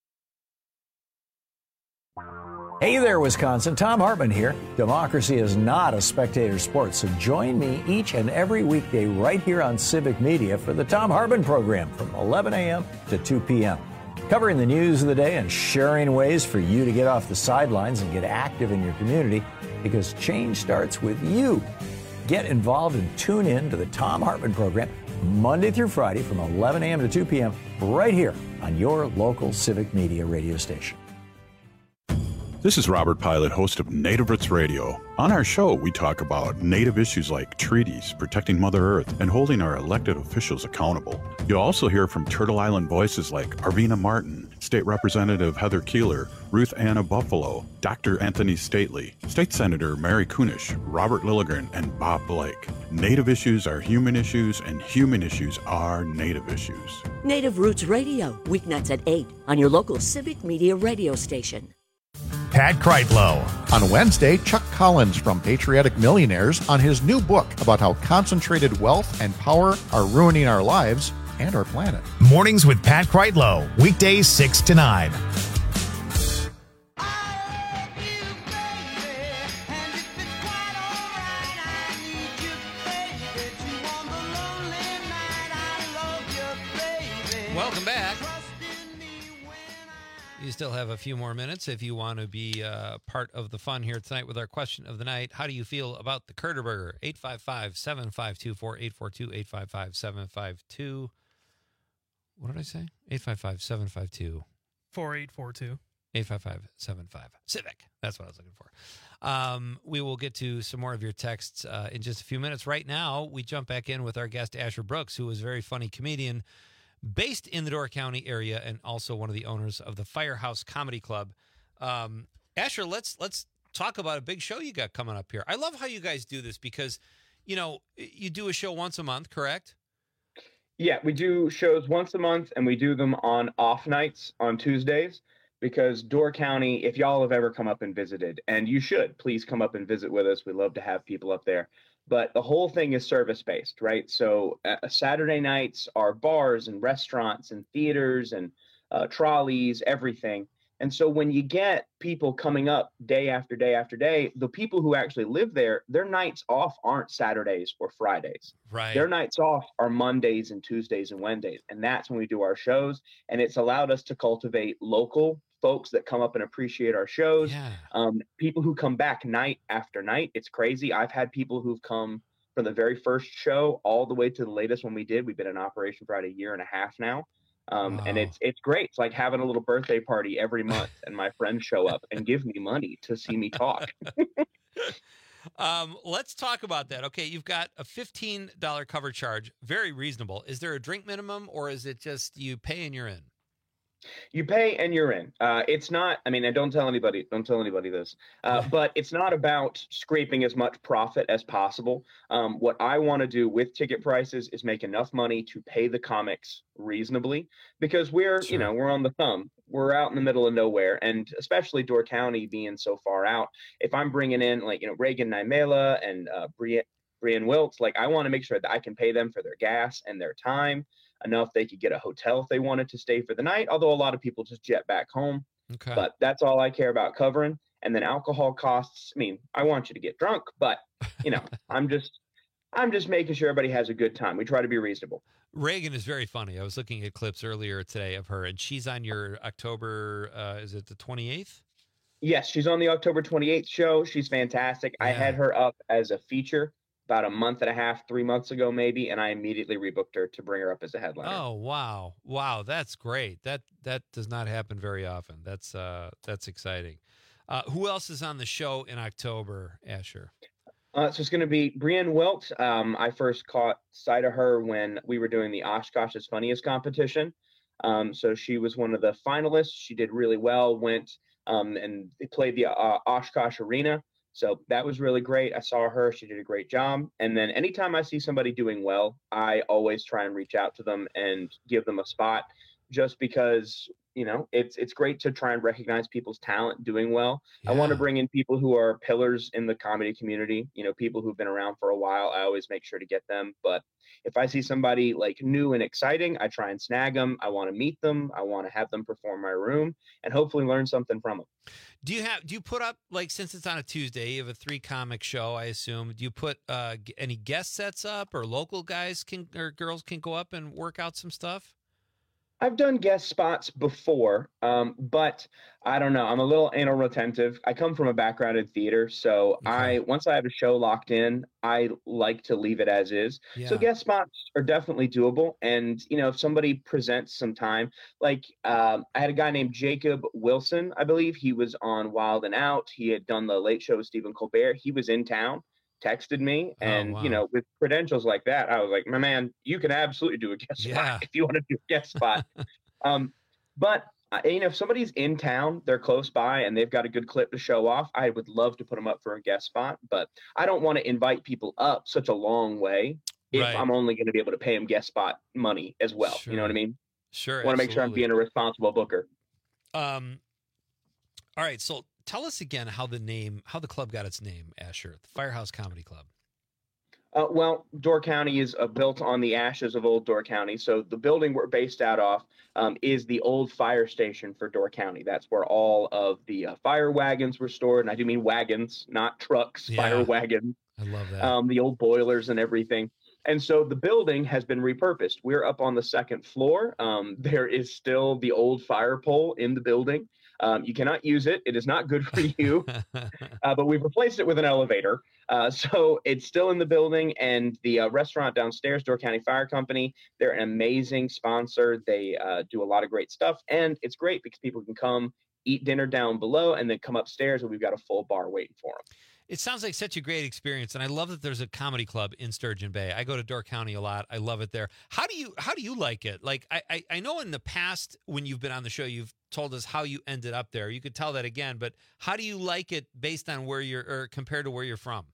Hey there, Wisconsin. Tom Hartman here. Democracy is not a spectator sport, so join me each and every weekday right here on Civic Media for the Tom Hartman program from eleven a.m. to two p.m. Covering the news of the day and sharing ways for you to get off the sidelines and get active in your community, because change starts with you. Get involved and tune in to the Thom Hartmann program Monday through Friday from eleven a.m. to two p.m. right here on your local Civic Media radio station. This is Robert Pilot, host of Native Roots Radio. On our show, we talk about Native issues like treaties, protecting Mother Earth, and holding our elected officials accountable. You'll also hear from Turtle Island voices like Arvina Martin, State Representative Heather Keeler, Ruth Anna Buffalo, Doctor Anthony Stately, State Senator Mary Kunish, Robert Lilligren, and Bob Blake. Native issues are human issues, and human issues are Native issues. Native Roots Radio, weeknights at eight on your local Civic Media radio station. Pat Kreitlow. On Wednesday, Chuck Collins from Patriotic Millionaires on his new book about how concentrated wealth and power are ruining our lives and our planet. Mornings with Pat Kreitlow, weekdays six to nine. Welcome back. You still have a few more minutes if you want to be uh, part of the fun here tonight with our question of the night. How do you feel about the Kurter Burger? eight five five, seven five two, four eight four two, eight five five, seven five two. What did I say? eight five five, seven five two. four eight four two. eight five five, seven five. Civic. That's what I was looking for. Um, we will get to some more of your texts uh, in just a few minutes. Right now, we jump back in with our guest, Asher Brooks, who is a very funny comedian based in the Door County area and also one of the owners of the Firehouse Comedy Club. Um, Asher, let's let's talk about a big show you got coming up here. I love how you guys do this because, you know, you do a show once a month, correct? Yeah, we do shows once a month, and we do them on off nights on Tuesdays because Door County, if y'all have ever come up and visited, and you should, please come up and visit with us. We love to have people up there. But the whole thing is service-based, right? So uh, Saturday nights are bars and restaurants and theaters and uh, trolleys, everything. And so when you get people coming up day after day after day, the people who actually live there, their nights off aren't Saturdays or Fridays. Right. Their nights off are Mondays and Tuesdays and Wednesdays. And that's when we do our shows. And it's allowed us to cultivate local folks that come up and appreciate our shows. Yeah. Um, people who come back night after night. It's crazy. I've had people who've come from the very first show all the way to the latest one we did. We've been in operation for about a year and a half now. Um, Wow. and it's it's great. It's like having a little birthday party every month, and my friends show up and give me money to see me talk. Um, let's talk about that. Okay, you've got a fifteen dollars cover charge, very reasonable. Is there a drink minimum, or is it just you pay and you're in? You pay and you're in. Uh, it's not, I mean, I don't tell anybody, don't tell anybody this, uh, but it's not about scraping as much profit as possible. Um, what I want to do with ticket prices is make enough money to pay the comics reasonably, because we're, Sure. you know, we're on the thumb. We're out in the middle of nowhere, and especially Door County being so far out. If I'm bringing in like, you know, Reagan Naimela and uh, Brian, Brian Wiltz, like I want to make sure that I can pay them for their gas and their time enough they could get a hotel if they wanted to stay for the night, although a lot of people just jet back home. Okay. But that's all I care about covering. And then alcohol costs, I mean, I want you to get drunk, but you know, I'm just I'm just making sure everybody has a good time. We try to be reasonable. Reagan is very funny. I was looking at clips earlier today of her, and she's on your October, uh, is it the twenty-eighth? Yes, she's on the October twenty-eighth show. She's fantastic. I had her up as a feature about a month and a half, three months ago, maybe, and I immediately rebooked her to bring her up as a headliner. Oh, wow. Wow, that's great. That that does not happen very often. That's uh that's exciting. Uh, who else is on the show in October, Asher? Uh, so it's going to be Brienne Wilt. Um, I first caught sight of her when we were doing the Oshkosh's Funniest competition. Um, so she was one of the finalists. She did really well, went um, and they played the uh, Oshkosh Arena. So that was really great. I saw her. She did a great job. And then anytime I see somebody doing well, I always try and reach out to them and give them a spot, just because, you know, it's it's great to try and recognize people's talent doing well. Yeah. I want to bring in people who are pillars in the comedy community, you know, people who've been around for a while. I always make sure to get them. But if I see somebody like new and exciting, I try and snag them. I want to meet them. I want to have them perform my room and hopefully learn something from them. Do you have do you put up, like, since it's on a Tuesday, you have a three comic show, I assume. Do you put uh, g- any guest sets up, or local guys can or girls can go up and work out some stuff? I've done guest spots before, um, but I don't know. I'm a little anal retentive. I come from a background in theater, so okay. I once I have a show locked in, I like to leave it as is. Yeah. So guest spots are definitely doable. And you know, if somebody presents some time, like um, I had a guy named Jacob Wilson, I believe he was on Wild and Out. He had done the Late Show with Stephen Colbert. He was in town. Texted me, and oh, wow. you know, with credentials like that, I was like, my man, you can absolutely do a guest yeah. spot if you want to do a guest spot. um, but uh, you know, if somebody's in town, they're close by, and they've got a good clip to show off, I would love to put them up for a guest spot. But I don't want to invite people up such a long way if right. I'm only going to be able to pay them guest spot money as well. Sure. You know what I mean? Sure. I want to make sure I'm being a responsible booker. Um. All right, so. Tell us again how the name, how the club got its name, Asher, the Firehouse Comedy Club. Uh, well, Door County is uh, built on the ashes of old Door County. So the building we're based out of um, is the old fire station for Door County. That's where all of the uh, fire wagons were stored. And I do mean wagons, not trucks, yeah. fire wagons. I love that. Um, the old boilers and everything. And so the building has been repurposed. We're up on the second floor. Um, there is still the old fire pole in the building. Um, you cannot use it. It is not good for you. uh, but we've replaced it with an elevator. Uh, so it's still in the building. And the uh, restaurant downstairs, Door County Fire Company, they're an amazing sponsor. They uh, do a lot of great stuff. And it's great because people can come eat dinner down below and then come upstairs, and we've got a full bar waiting for them. It sounds like such a great experience, and I love that there's a comedy club in Sturgeon Bay. I go to Door County a lot. I love it there. How do you how do you like it? Like I, I I know in the past when you've been on the show, you've told us how you ended up there. You could tell that again, but how do you like it based on where you're or compared to where you're from?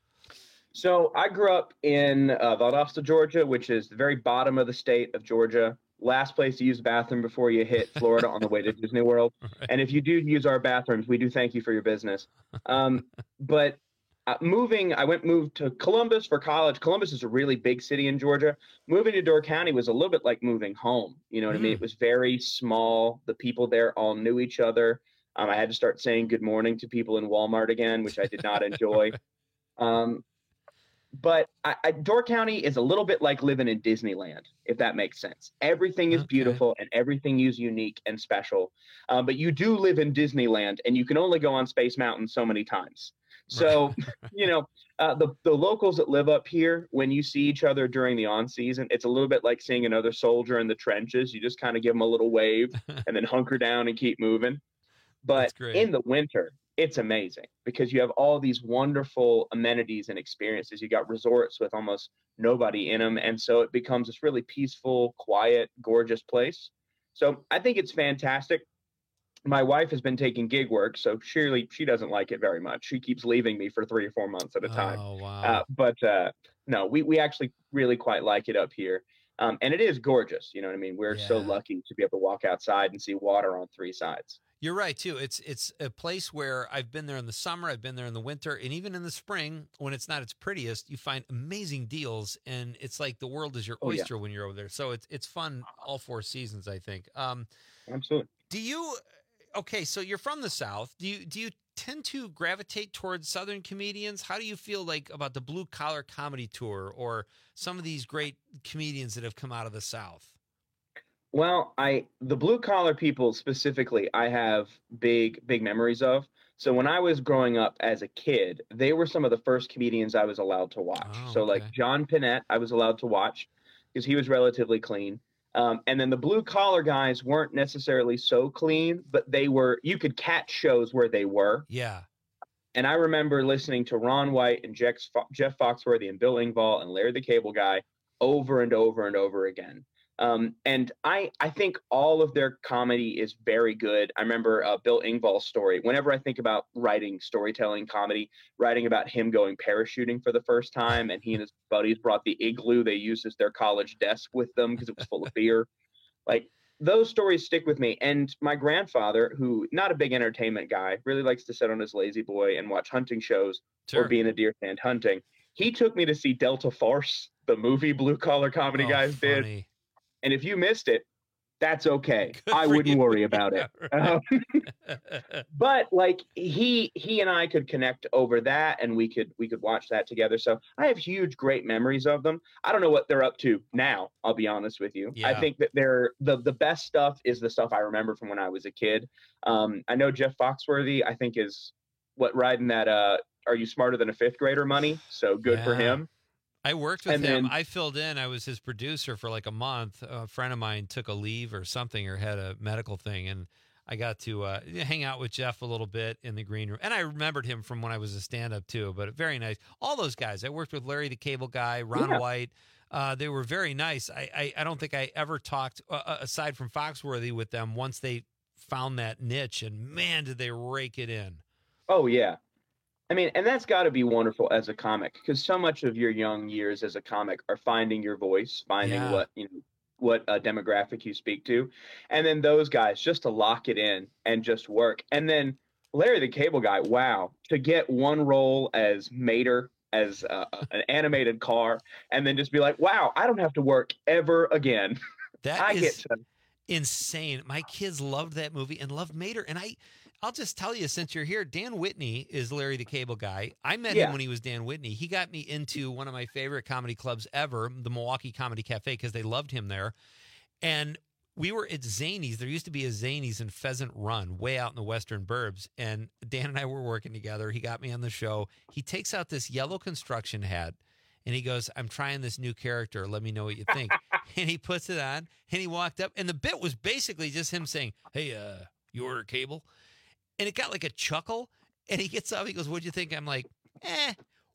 So I grew up in uh, Valdosta, Georgia, which is the very bottom of the state of Georgia. Last place to use the bathroom before you hit Florida on the way to Disney World. Right. And if you do use our bathrooms, we do thank you for your business. Um, but uh, moving, I went moved to Columbus for college. Columbus is a really big city in Georgia. Moving to Door County was a little bit like moving home. You know what mm. I mean? It was very small. The people there all knew each other. Um, I had to start saying good morning to people in Walmart again, which I did not enjoy. Um, But I, I, Door County is a little bit like living in Disneyland, if that makes sense. Everything is okay. beautiful and everything is unique and special. Um, but you do live in Disneyland, and you can only go on Space Mountain so many times. So, you know, uh, the, the locals that live up here, when you see each other during the on season, it's a little bit like seeing another soldier in the trenches. You just kind of give them a little wave and then hunker down and keep moving. But in the winter, it's amazing because you have all these wonderful amenities and experiences. You got resorts with almost nobody in them. And so it becomes this really peaceful, quiet, gorgeous place. So I think it's fantastic. My wife has been taking gig work, so surely she doesn't like it very much. She keeps leaving me for three or four months at a time. Oh, wow. Uh, but uh, no, we, we actually really quite like it up here. Um, and it is gorgeous. You know what I mean? We're yeah. so lucky to be able to walk outside and see water on three sides. You're right, too. It's it's a place where I've been there in the summer, I've been there in the winter, and even in the spring, when it's not its prettiest, you find amazing deals, and it's like the world is your oyster oh, yeah. when you're over there. So it's it's fun all four seasons, I think. Um, Absolutely. Do you? Okay, so you're from the South. Do you do you tend to gravitate towards Southern comedians? How do you feel like about the Blue Collar Comedy Tour or some of these great comedians that have come out of the South? Well, I the blue collar people specifically, I have big, big memories of. So when I was growing up as a kid, they were some of the first comedians I was allowed to watch. Oh, so okay. like John Pinette, I was allowed to watch because he was relatively clean. Um, and then the blue collar guys weren't necessarily so clean, but they were, you could catch shows where they were. Yeah. And I remember listening to Ron White and Jeff, Jeff Foxworthy and Bill Engvall and Larry the Cable Guy over and over and over again. Um, and I, I think all of their comedy is very good. I remember uh, Bill Engvall's story. Whenever I think about writing storytelling comedy, writing about him going parachuting for the first time, and he and his buddies brought the igloo they used as their college desk with them because it was full of beer. Like, those stories stick with me. And my grandfather, who not a big entertainment guy, really likes to sit on his lazy boy and watch hunting shows sure. or be in a deer stand hunting. He took me to see Delta Farce, the movie Blue Collar Comedy oh, Guys funny. did. And if you missed it, That's okay. Good I for wouldn't you. worry about it. Yeah, Um, but like he he and I could connect over that, and we could we could watch that together. So I have huge, great memories of them. I don't know what they're up to now. I'll be honest with you. Yeah. I think that they're the the best stuff is the stuff I remember from when I was a kid. Um, I know Jeff Foxworthy, I think, is what riding that. Uh, Are you smarter than a fifth grader? Money. So good for Yeah. him. I worked with And him. then- I filled in. I was his producer for like a month. A friend of mine took a leave or something or had a medical thing, and I got to uh, hang out with Jeff a little bit in the green room. And I remembered him from when I was a stand-up too, but very nice. All those guys. I worked with Larry the Cable Guy, Ron Yeah. White. Uh, they were very nice. I, I, I don't think I ever talked, uh, aside from Foxworthy, with them once they found that niche, and man, did they rake it in. Oh yeah. I mean, and that's got to be wonderful as a comic, because so much of your young years as a comic are finding your voice, finding Yeah. what you know, what uh, demographic you speak to, and then those guys just to lock it in and just work. And then Larry the Cable Guy, wow, to get one role as Mater, as uh, an animated car, and then just be like, wow, I don't have to work ever again. That I is get to insane. My kids loved that movie and loved Mater. And I, I'll just tell you, since you're here, Dan Whitney is Larry the Cable Guy. I met Yeah. him when he was Dan Whitney. He got me into one of my favorite comedy clubs ever, the Milwaukee Comedy Cafe, because they loved him there. And we were at Zanies. There used to be a Zanies in Pheasant Run, way out in the western burbs. And Dan and I were working together. He got me on the show. He takes out this yellow construction hat, and he goes, I'm trying this new character. Let me know what you think. And he puts it on, and he walked up. And the bit was basically just him saying, hey, uh, you order cable? And it got like a chuckle. And he gets up, he goes, what'd you think? I'm like, eh.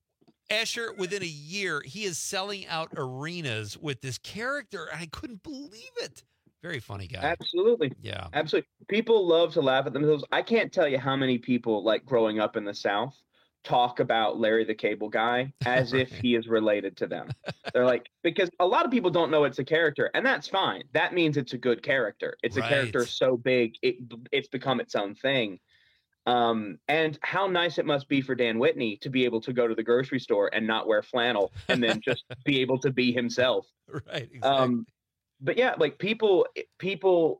Asher, within a year, he is selling out arenas with this character. I couldn't believe it. Very funny guy. Absolutely. Yeah. Absolutely. People love to laugh at themselves. I can't tell you how many people, like growing up in the South, talk about Larry the Cable Guy as if he is related to them. They're like, because a lot of people don't know it's a character, and that's fine. That means it's a good character. It's Right. a character so big, it it's become its own thing. Um, and how nice it must be for Dan Whitney to be able to go to the grocery store and not wear flannel and then just be able to be himself. Right. Exactly. Um, but yeah, like people, people,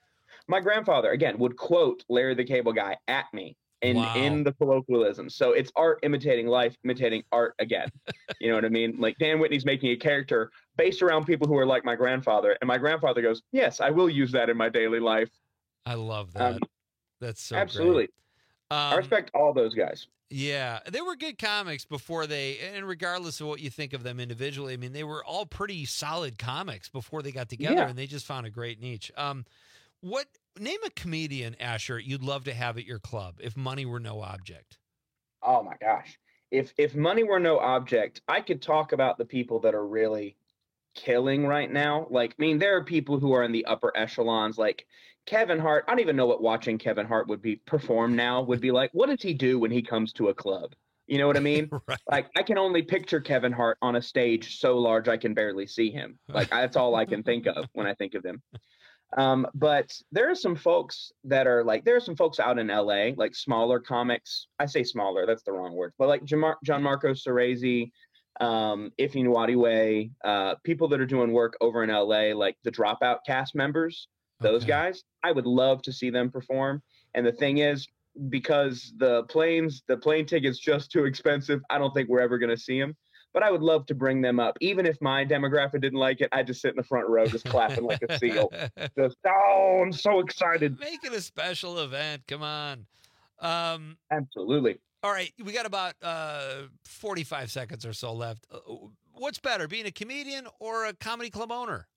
my grandfather, again, would quote Larry the Cable Guy at me in, Wow. in the colloquialism. So it's art imitating life, imitating art again. You know what I mean? Like Dan Whitney's making a character based around people who are like my grandfather. And my grandfather goes, yes, I will use that in my daily life. I love that. Um, That's so absolutely. great. Um, I respect all those guys. Yeah, they were good comics before they, and regardless of what you think of them individually, I mean, they were all pretty solid comics before they got together, Yeah. and they just found a great niche. Um, what name a comedian, Asher, you'd love to have at your club if money were no object? Oh my gosh. If if money were no object, I could talk about the people that are really killing right now. Like, I mean, there are people who are in the upper echelons, like Kevin Hart. I don't even know what watching Kevin Hart would be perform now would be like. What does he do when he comes to a club? You know what I mean? Right. Like, I can only picture Kevin Hart on a stage so large I can barely see him. Like, that's all I can think of when I think of him. Um, but there are some folks that are like, there are some folks out in L A, like smaller comics. I say smaller, that's the wrong word. But like Jamar- John Marco Cerezi, um, Ife Nwadiwe, uh, people that are doing work over in L A, like the Dropout cast members, those Okay. guys, I would love to see them perform. And the thing is, because the planes, the plane ticket's just too expensive, I don't think we're ever going to see them. But I would love to bring them up. Even if my demographic didn't like it, I'd just sit in the front row just clapping like a seal. Just, oh, I'm so excited. Make it a special event. Come on. Um, Absolutely. all right, we got about uh, forty-five seconds or so left. Uh, what's better, being a comedian or a comedy club owner?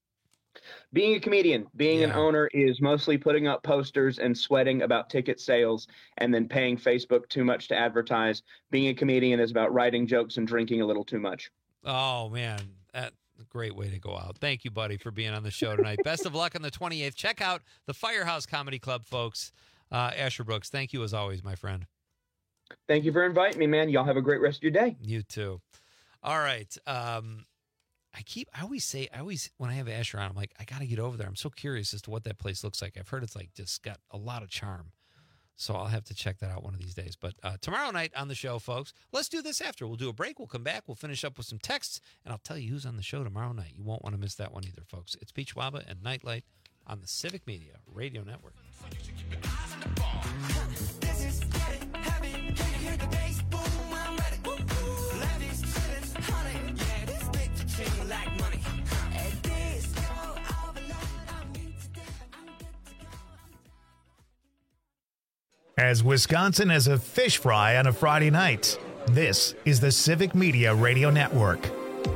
Being a comedian, being an Yeah. owner is mostly putting up posters and sweating about ticket sales and then paying Facebook too much to advertise. Being a comedian is about writing jokes and drinking a little too much. Oh, man. That's a great way to go out. Thank you, buddy, for being on the show tonight. Best of luck on the twenty-eighth. Check out the Firehouse Comedy Club, folks. Uh, Asher Brooks, thank you as always, my friend. Thank you for inviting me, man. Y'all have a great rest of your day. You too. All right. Um, I keep, I always say, I always, when I have Asher on, I'm like, I got to get over there. I'm so curious as to what that place looks like. I've heard it's like just got a lot of charm. So I'll have to check that out one of these days. But uh, tomorrow night on the show, folks, let's do this after. We'll do a break. We'll come back. We'll finish up with some texts, and I'll tell you who's on the show tomorrow night. You won't want to miss that one either, folks. It's Pete Schwaba and Nightlight on the Civic Media Radio Network. As Wisconsin has a fish fry on a Friday night, this is the Civic Media Radio Network.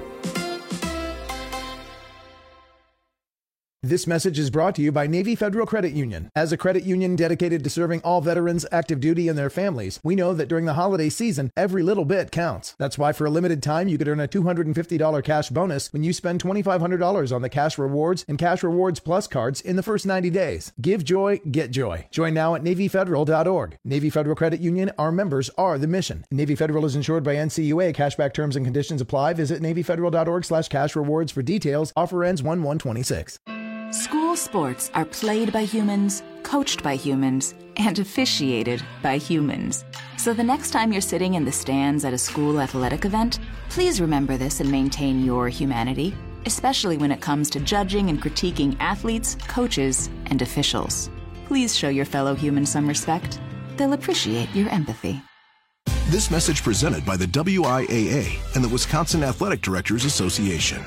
This message is brought to you by Navy Federal Credit Union. As a credit union dedicated to serving all veterans, active duty, and their families, we know that during the holiday season, every little bit counts. That's why for a limited time, you could earn a two hundred fifty dollars cash bonus when you spend twenty-five hundred dollars on the Cash Rewards and Cash Rewards Plus cards in the first ninety days. Give joy, get joy. Join now at Navy Federal dot org. Navy Federal Credit Union, our members are the mission. Navy Federal is insured by N C U A. Cashback terms and conditions apply. Visit Navy Federal dot org slash cash rewards for details. Offer ends one one twenty-six. School sports are played by humans, coached by humans, and officiated by humans. So the next time you're sitting in the stands at a school athletic event, please remember this and maintain your humanity, especially when it comes to judging and critiquing athletes, coaches, and officials. Please show your fellow humans some respect. They'll appreciate your empathy. This message presented by the W I A A and the Wisconsin Athletic Directors Association.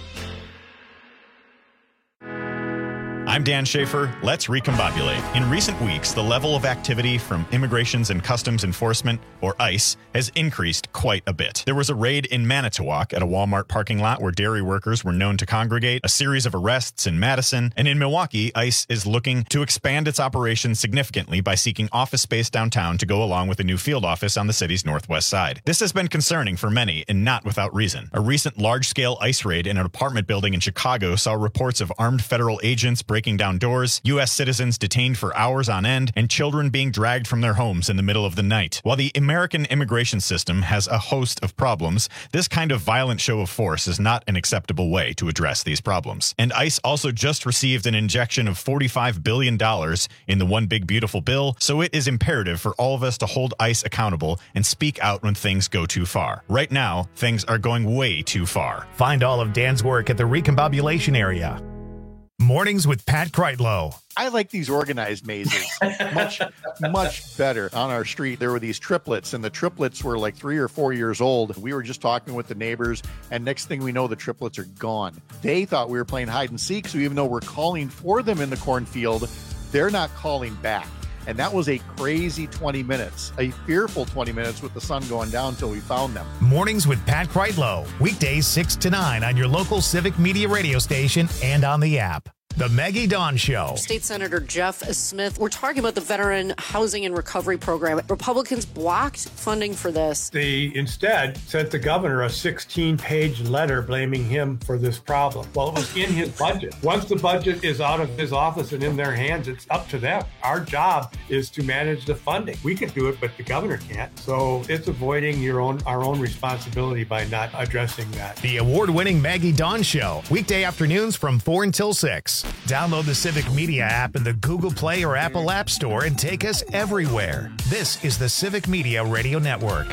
I'm Dan Schaefer. Let's recombobulate. In recent weeks, the level of activity from Immigrations and Customs Enforcement, or ICE, has increased quite a bit. There was a raid in Manitowoc at a Walmart parking lot where dairy workers were known to congregate, a series of arrests in Madison, and in Milwaukee, ICE is looking to expand its operations significantly by seeking office space downtown to go along with a new field office on the city's northwest side. This has been concerning for many, and not without reason. A recent large-scale ICE raid in an apartment building in Chicago saw reports of armed federal agents breaking down doors, U S citizens detained for hours on end, and children being dragged from their homes in the middle of the night. While the American immigration system has a host of problems, this kind of violent show of force is not an acceptable way to address these problems. And ICE also just received an injection of forty-five billion dollars in the One Big Beautiful Bill, so it is imperative for all of us to hold ICE accountable and speak out when things go too far. Right now, things are going way too far. Find all of Dan's work at the Recombobulation area. Mornings with Pat Kreitlow. I like these organized mazes much, much better. On our street, there were these triplets, and the triplets were like three or four years old. We were just talking with the neighbors, and next thing we know, the triplets are gone. They thought we were playing hide and seek, so even though we're calling for them in the cornfield, they're not calling back. And that was a crazy twenty minutes, a fearful twenty minutes with the sun going down until we found them. Mornings with Pat Kreitlow, weekdays six to nine on your local Civic Media radio station and on the app. The Maggie Dawn Show. State Senator Jeff Smith, we're talking about the Veteran Housing and Recovery Program. Republicans blocked funding for this. They instead sent the governor a sixteen-page letter blaming him for this problem. Well, it was in his budget. Once the budget is out of his office and in their hands, it's up to them. Our job is to manage the funding. We can do it, but the governor can't. So it's avoiding your own our own responsibility by not addressing that. The award-winning Maggie Dawn Show, weekday afternoons from four until six. Download the Civic Media app in the Google Play or Apple App Store and take us everywhere. This is the Civic Media Radio Network.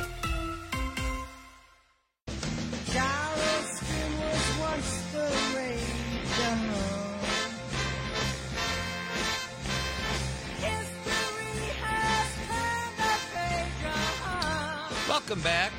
Welcome back.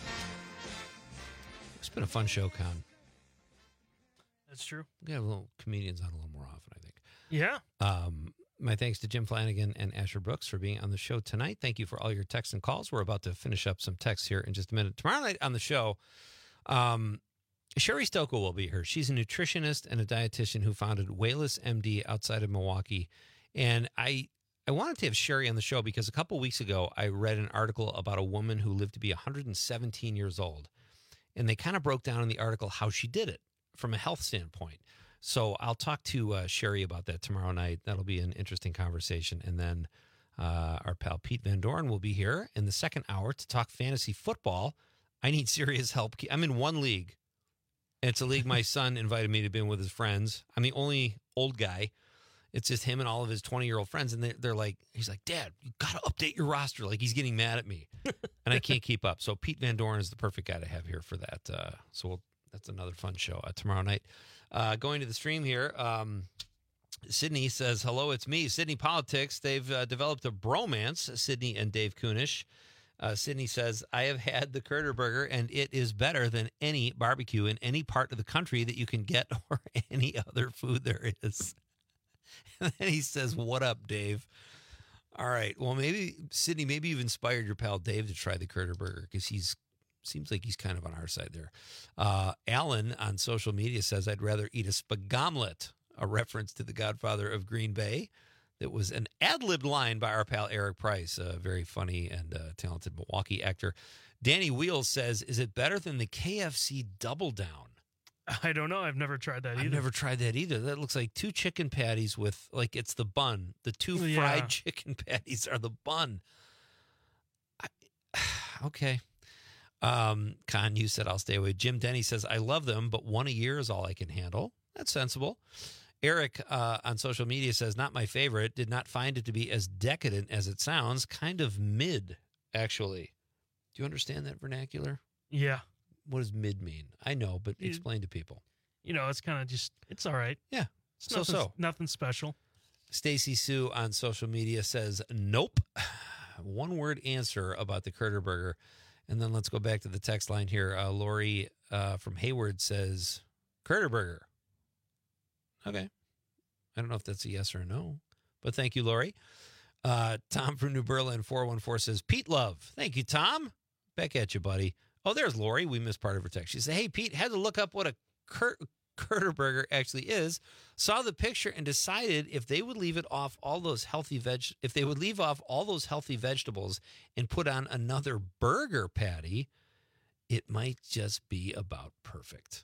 It's been a fun show, Con. That's true. We have a little comedians on a little more often, I think. Yeah. Um, my thanks to Jim Flanagan and Asher Brooks for being on the show tonight. Thank you for all your texts and calls. We're about to finish up some texts here in just a minute. Tomorrow night on the show, um, Sherry Stokel will be here. She's a nutritionist and a dietitian who founded Wayless M D outside of Milwaukee. And I I wanted to have Sherry on the show because a couple weeks ago, I read an article about a woman who lived to be one hundred seventeen years old. And they kind of broke down in the article how she did it from a health standpoint. So I'll talk to uh, Sherry about that tomorrow night. That'll be an interesting conversation. And then uh, our pal Pete Van Doren will be here in the second hour to talk fantasy football. I need serious help. I'm in one league. And it's a league my son invited me to be in with his friends. I'm the only old guy. It's just him and all of his twenty-year-old friends. And they're, they're like, he's like, Dad, you got to update your roster. Like, he's getting mad at me. And I can't keep up. So Pete Van Doren is the perfect guy to have here for that. Uh, so we'll That's another fun show uh, tomorrow night. Uh, going to the stream here, um, Sydney says, hello, it's me, Sydney Politics. They've uh, developed a bromance, Sydney and Dave Kunish. Uh, Sydney says, I have had the Curter Burger, and it is better than any barbecue in any part of the country that you can get or any other food there is. And then he says, what up, Dave? All right. Well, maybe, Sydney, maybe you've inspired your pal Dave to try the Curter Burger because he's seems like he's kind of on our side there. Uh, Alan on social media says, I'd rather eat a spagomlet, a reference to the Godfather of Green Bay. That was an ad-libbed line by our pal Eric Price, a very funny and uh, talented Milwaukee actor. Danny Wheels says, is it better than the K F C Double Down? I don't know. I've never tried that either. I've never tried that either. That looks like two chicken patties with, like, it's the bun. The two Yeah. fried chicken patties are the bun. I, okay. Um, Con, you said I'll stay away. Jim Denny says, I love them, but one a year is all I can handle. That's sensible. Eric uh, on social media says, not my favorite. Did not find it to be as decadent as it sounds. Kind of mid, actually. Do you understand that vernacular? Yeah. What does mid mean? I know, but It- explain to people. You know, it's kind of just, it's all right. Yeah. It's nothing, So-so. nothing special. Stacy Sue on social media says, nope. One word answer about the Curter Burger. And then let's go back to the text line here. Uh, Lori uh, from Hayward says, Curter Burger. Okay. I don't know if that's a yes or a no, but thank you, Lori. Uh, Tom from New Berlin, four one four says, Pete Love. Thank you, Tom. Back at you, buddy. Oh, there's Lori. We missed part of her text. She said, hey, Pete, had to look up what a Cur- Curter Burger actually is. Saw the picture and decided if they would leave it off all those healthy veg, if they would leave off all those healthy vegetables and put on another burger patty, it might just be about perfect.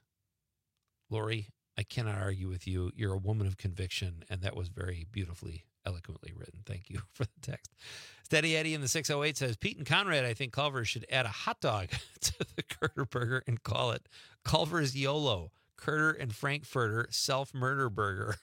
Lori, I cannot argue with you. You're a woman of conviction, and that was very beautifully, eloquently written. Thank you for the text. Steady Eddie in the six oh eight says, Pete and Conrad, I think Culver's should add a hot dog to the Curter Burger and call it Culver's YOLO, Curter and Frankfurter Self-Murder Burger.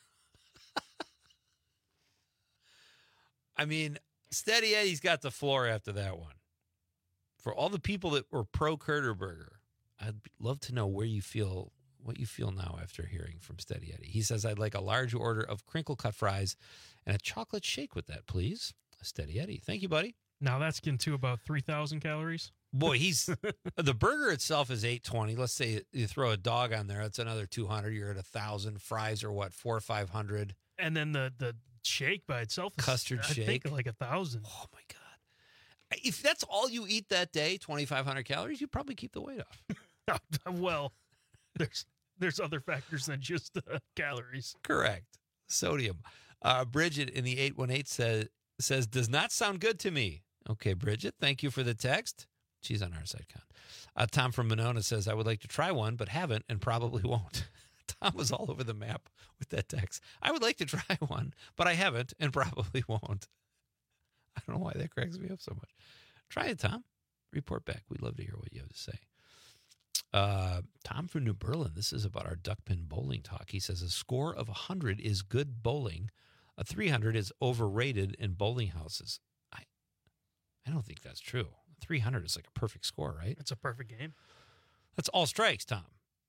I mean, Steady Eddie's got the floor after that one. For all the people that were pro Curter Burger, I'd love to know where you feel what you feel now after hearing from Steady Eddie. He says, I'd like a large order of crinkle cut fries and a chocolate shake with that, please. Steady Eddie. Thank you, buddy. Now that's getting to about three thousand calories. Boy, he's the burger itself is eight twenty. Let's say you throw a dog on there, that's another two hundred. You're at one thousand. Fries are what, four or five hundred? And then the, the shake by itself is, Custard I shake. think, like a thousand. Oh, my God. If that's all you eat that day, twenty-five hundred calories, you probably keep the weight off. Well, there's there's other factors than just uh, calories. Correct. Sodium. Uh, Bridget in the eight one eight says, says, does not sound good to me. Okay, Bridget, thank you for the text. She's on our side, Con. Uh, Tom from Monona says, I would like to try one, but haven't and probably won't. Tom was all over the map with that text. I would like to try one, but I haven't and probably won't. I don't know why that cracks me up so much. Try it, Tom. Report back. We'd love to hear what you have to say. Uh, Tom from New Berlin, this is about our duckpin bowling talk. He says a score of one hundred is good bowling. A three hundred is overrated in bowling houses. I I don't think that's true. three hundred is like a perfect score, right? It's a perfect game. That's all strikes, Tom.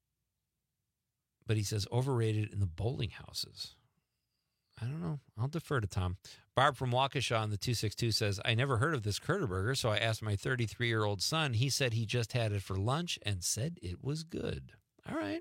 But he says overrated in the bowling houses. I don't know. I'll defer to Tom. Barb from Waukesha on the two six two says, I never heard of this Curter Burger, so I asked my thirty-three-year-old son. He said he just had it for lunch and said it was good. All right.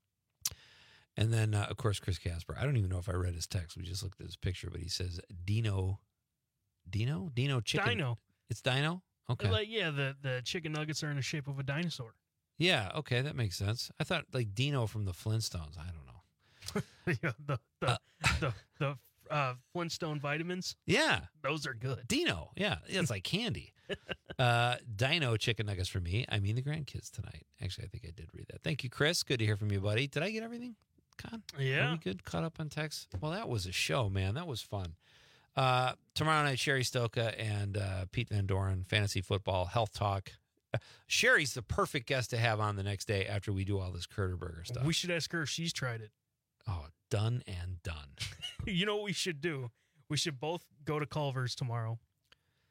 And then, uh, of course, Chris Casper. I don't even know if I read his text. We just looked at his picture, but he says Dino. Dino? Dino chicken. Dino. It's Dino? Okay. Like, yeah, the, the chicken nuggets are in the shape of a dinosaur. Yeah, okay, that makes sense. I thought like Dino from the Flintstones. I don't know. yeah, the the uh, the, the uh, Flintstone vitamins. Yeah. Those are good. Dino. Yeah, it's like candy. uh, Dino chicken nuggets for me. I mean the grandkids tonight. Actually, I think I did read that. Thank you, Chris. Good to hear from you, buddy. Did I get everything, Con? Yeah. Are we good? Caught up on text? Well, that was a show, man. That was fun. Uh, tomorrow night, Sherry Stoka and uh, Pete Van Doren, fantasy football, health talk. Uh, Sherry's the perfect guest to have on the next day after we do all this Curter Burger stuff. We should ask her if she's tried it. Oh, done and done. You know what we should do? We should both go to Culver's tomorrow,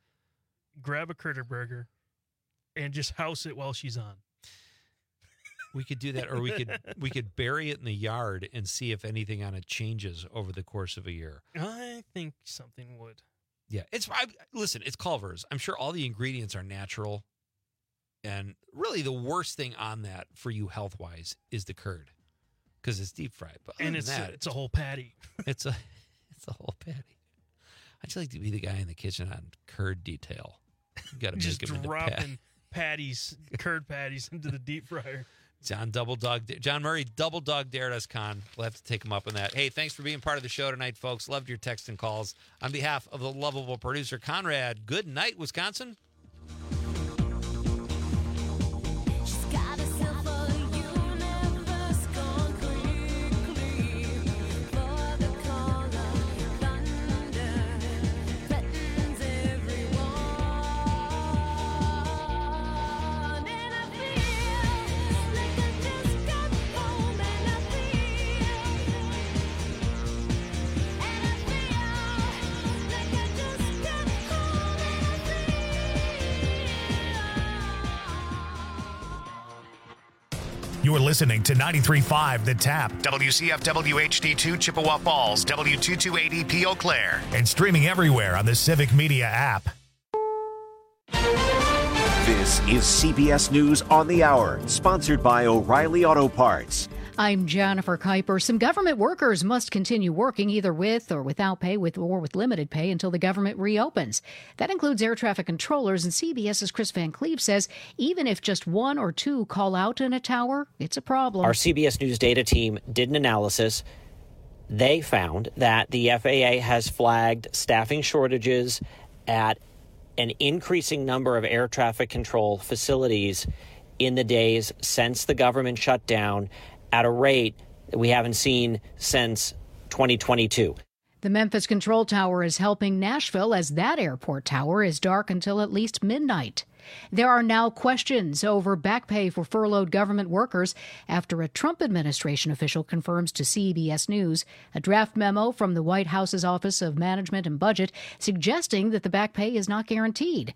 grab a Curter Burger, and just house it while she's on. We could do that, or we could we could bury it in the yard and see if anything on it changes over the course of a year. I think something would. Yeah, it's I, listen. It's Culver's. I'm sure all the ingredients are natural, and really the worst thing on that for you health wise is the curd, because it's deep fried. But and it's that, a, it's a whole patty. It's a it's a whole patty. I'd just like to be the guy in the kitchen on curd detail. You got to just make them dropping into pat- patties, curd patties into the deep fryer. John double dog, John Murray double dog dared us, Con. We'll have to take him up on that. Hey, thanks for being part of the show tonight, folks. Loved your texts and calls. On behalf of the lovable producer, Conrad, good night, Wisconsin. You are listening to ninety-three point five The Tap, W C F W H D two Chippewa Falls, W two two eight E P Eau Claire, and streaming everywhere on the Civic Media app. This is C B S News on the Hour, sponsored by O'Reilly Auto Parts. I'm Jennifer Kuiper. Some government workers must continue working either with or without pay with or with limited pay until the government reopens. That includes air traffic controllers, and CBS's Chris Van Cleve says even if just one or two call out in a tower, it's a problem. Our C B S News data team did an analysis. They found that the F A A has flagged staffing shortages at an increasing number of air traffic control facilities in the days since the government shut down, at a rate that we haven't seen since twenty twenty-two. The Memphis Control Tower is helping Nashville as that airport tower is dark until at least midnight. There are now questions over back pay for furloughed government workers after a Trump administration official confirms to C B S News a draft memo from the White House's Office of Management and Budget suggesting that the back pay is not guaranteed.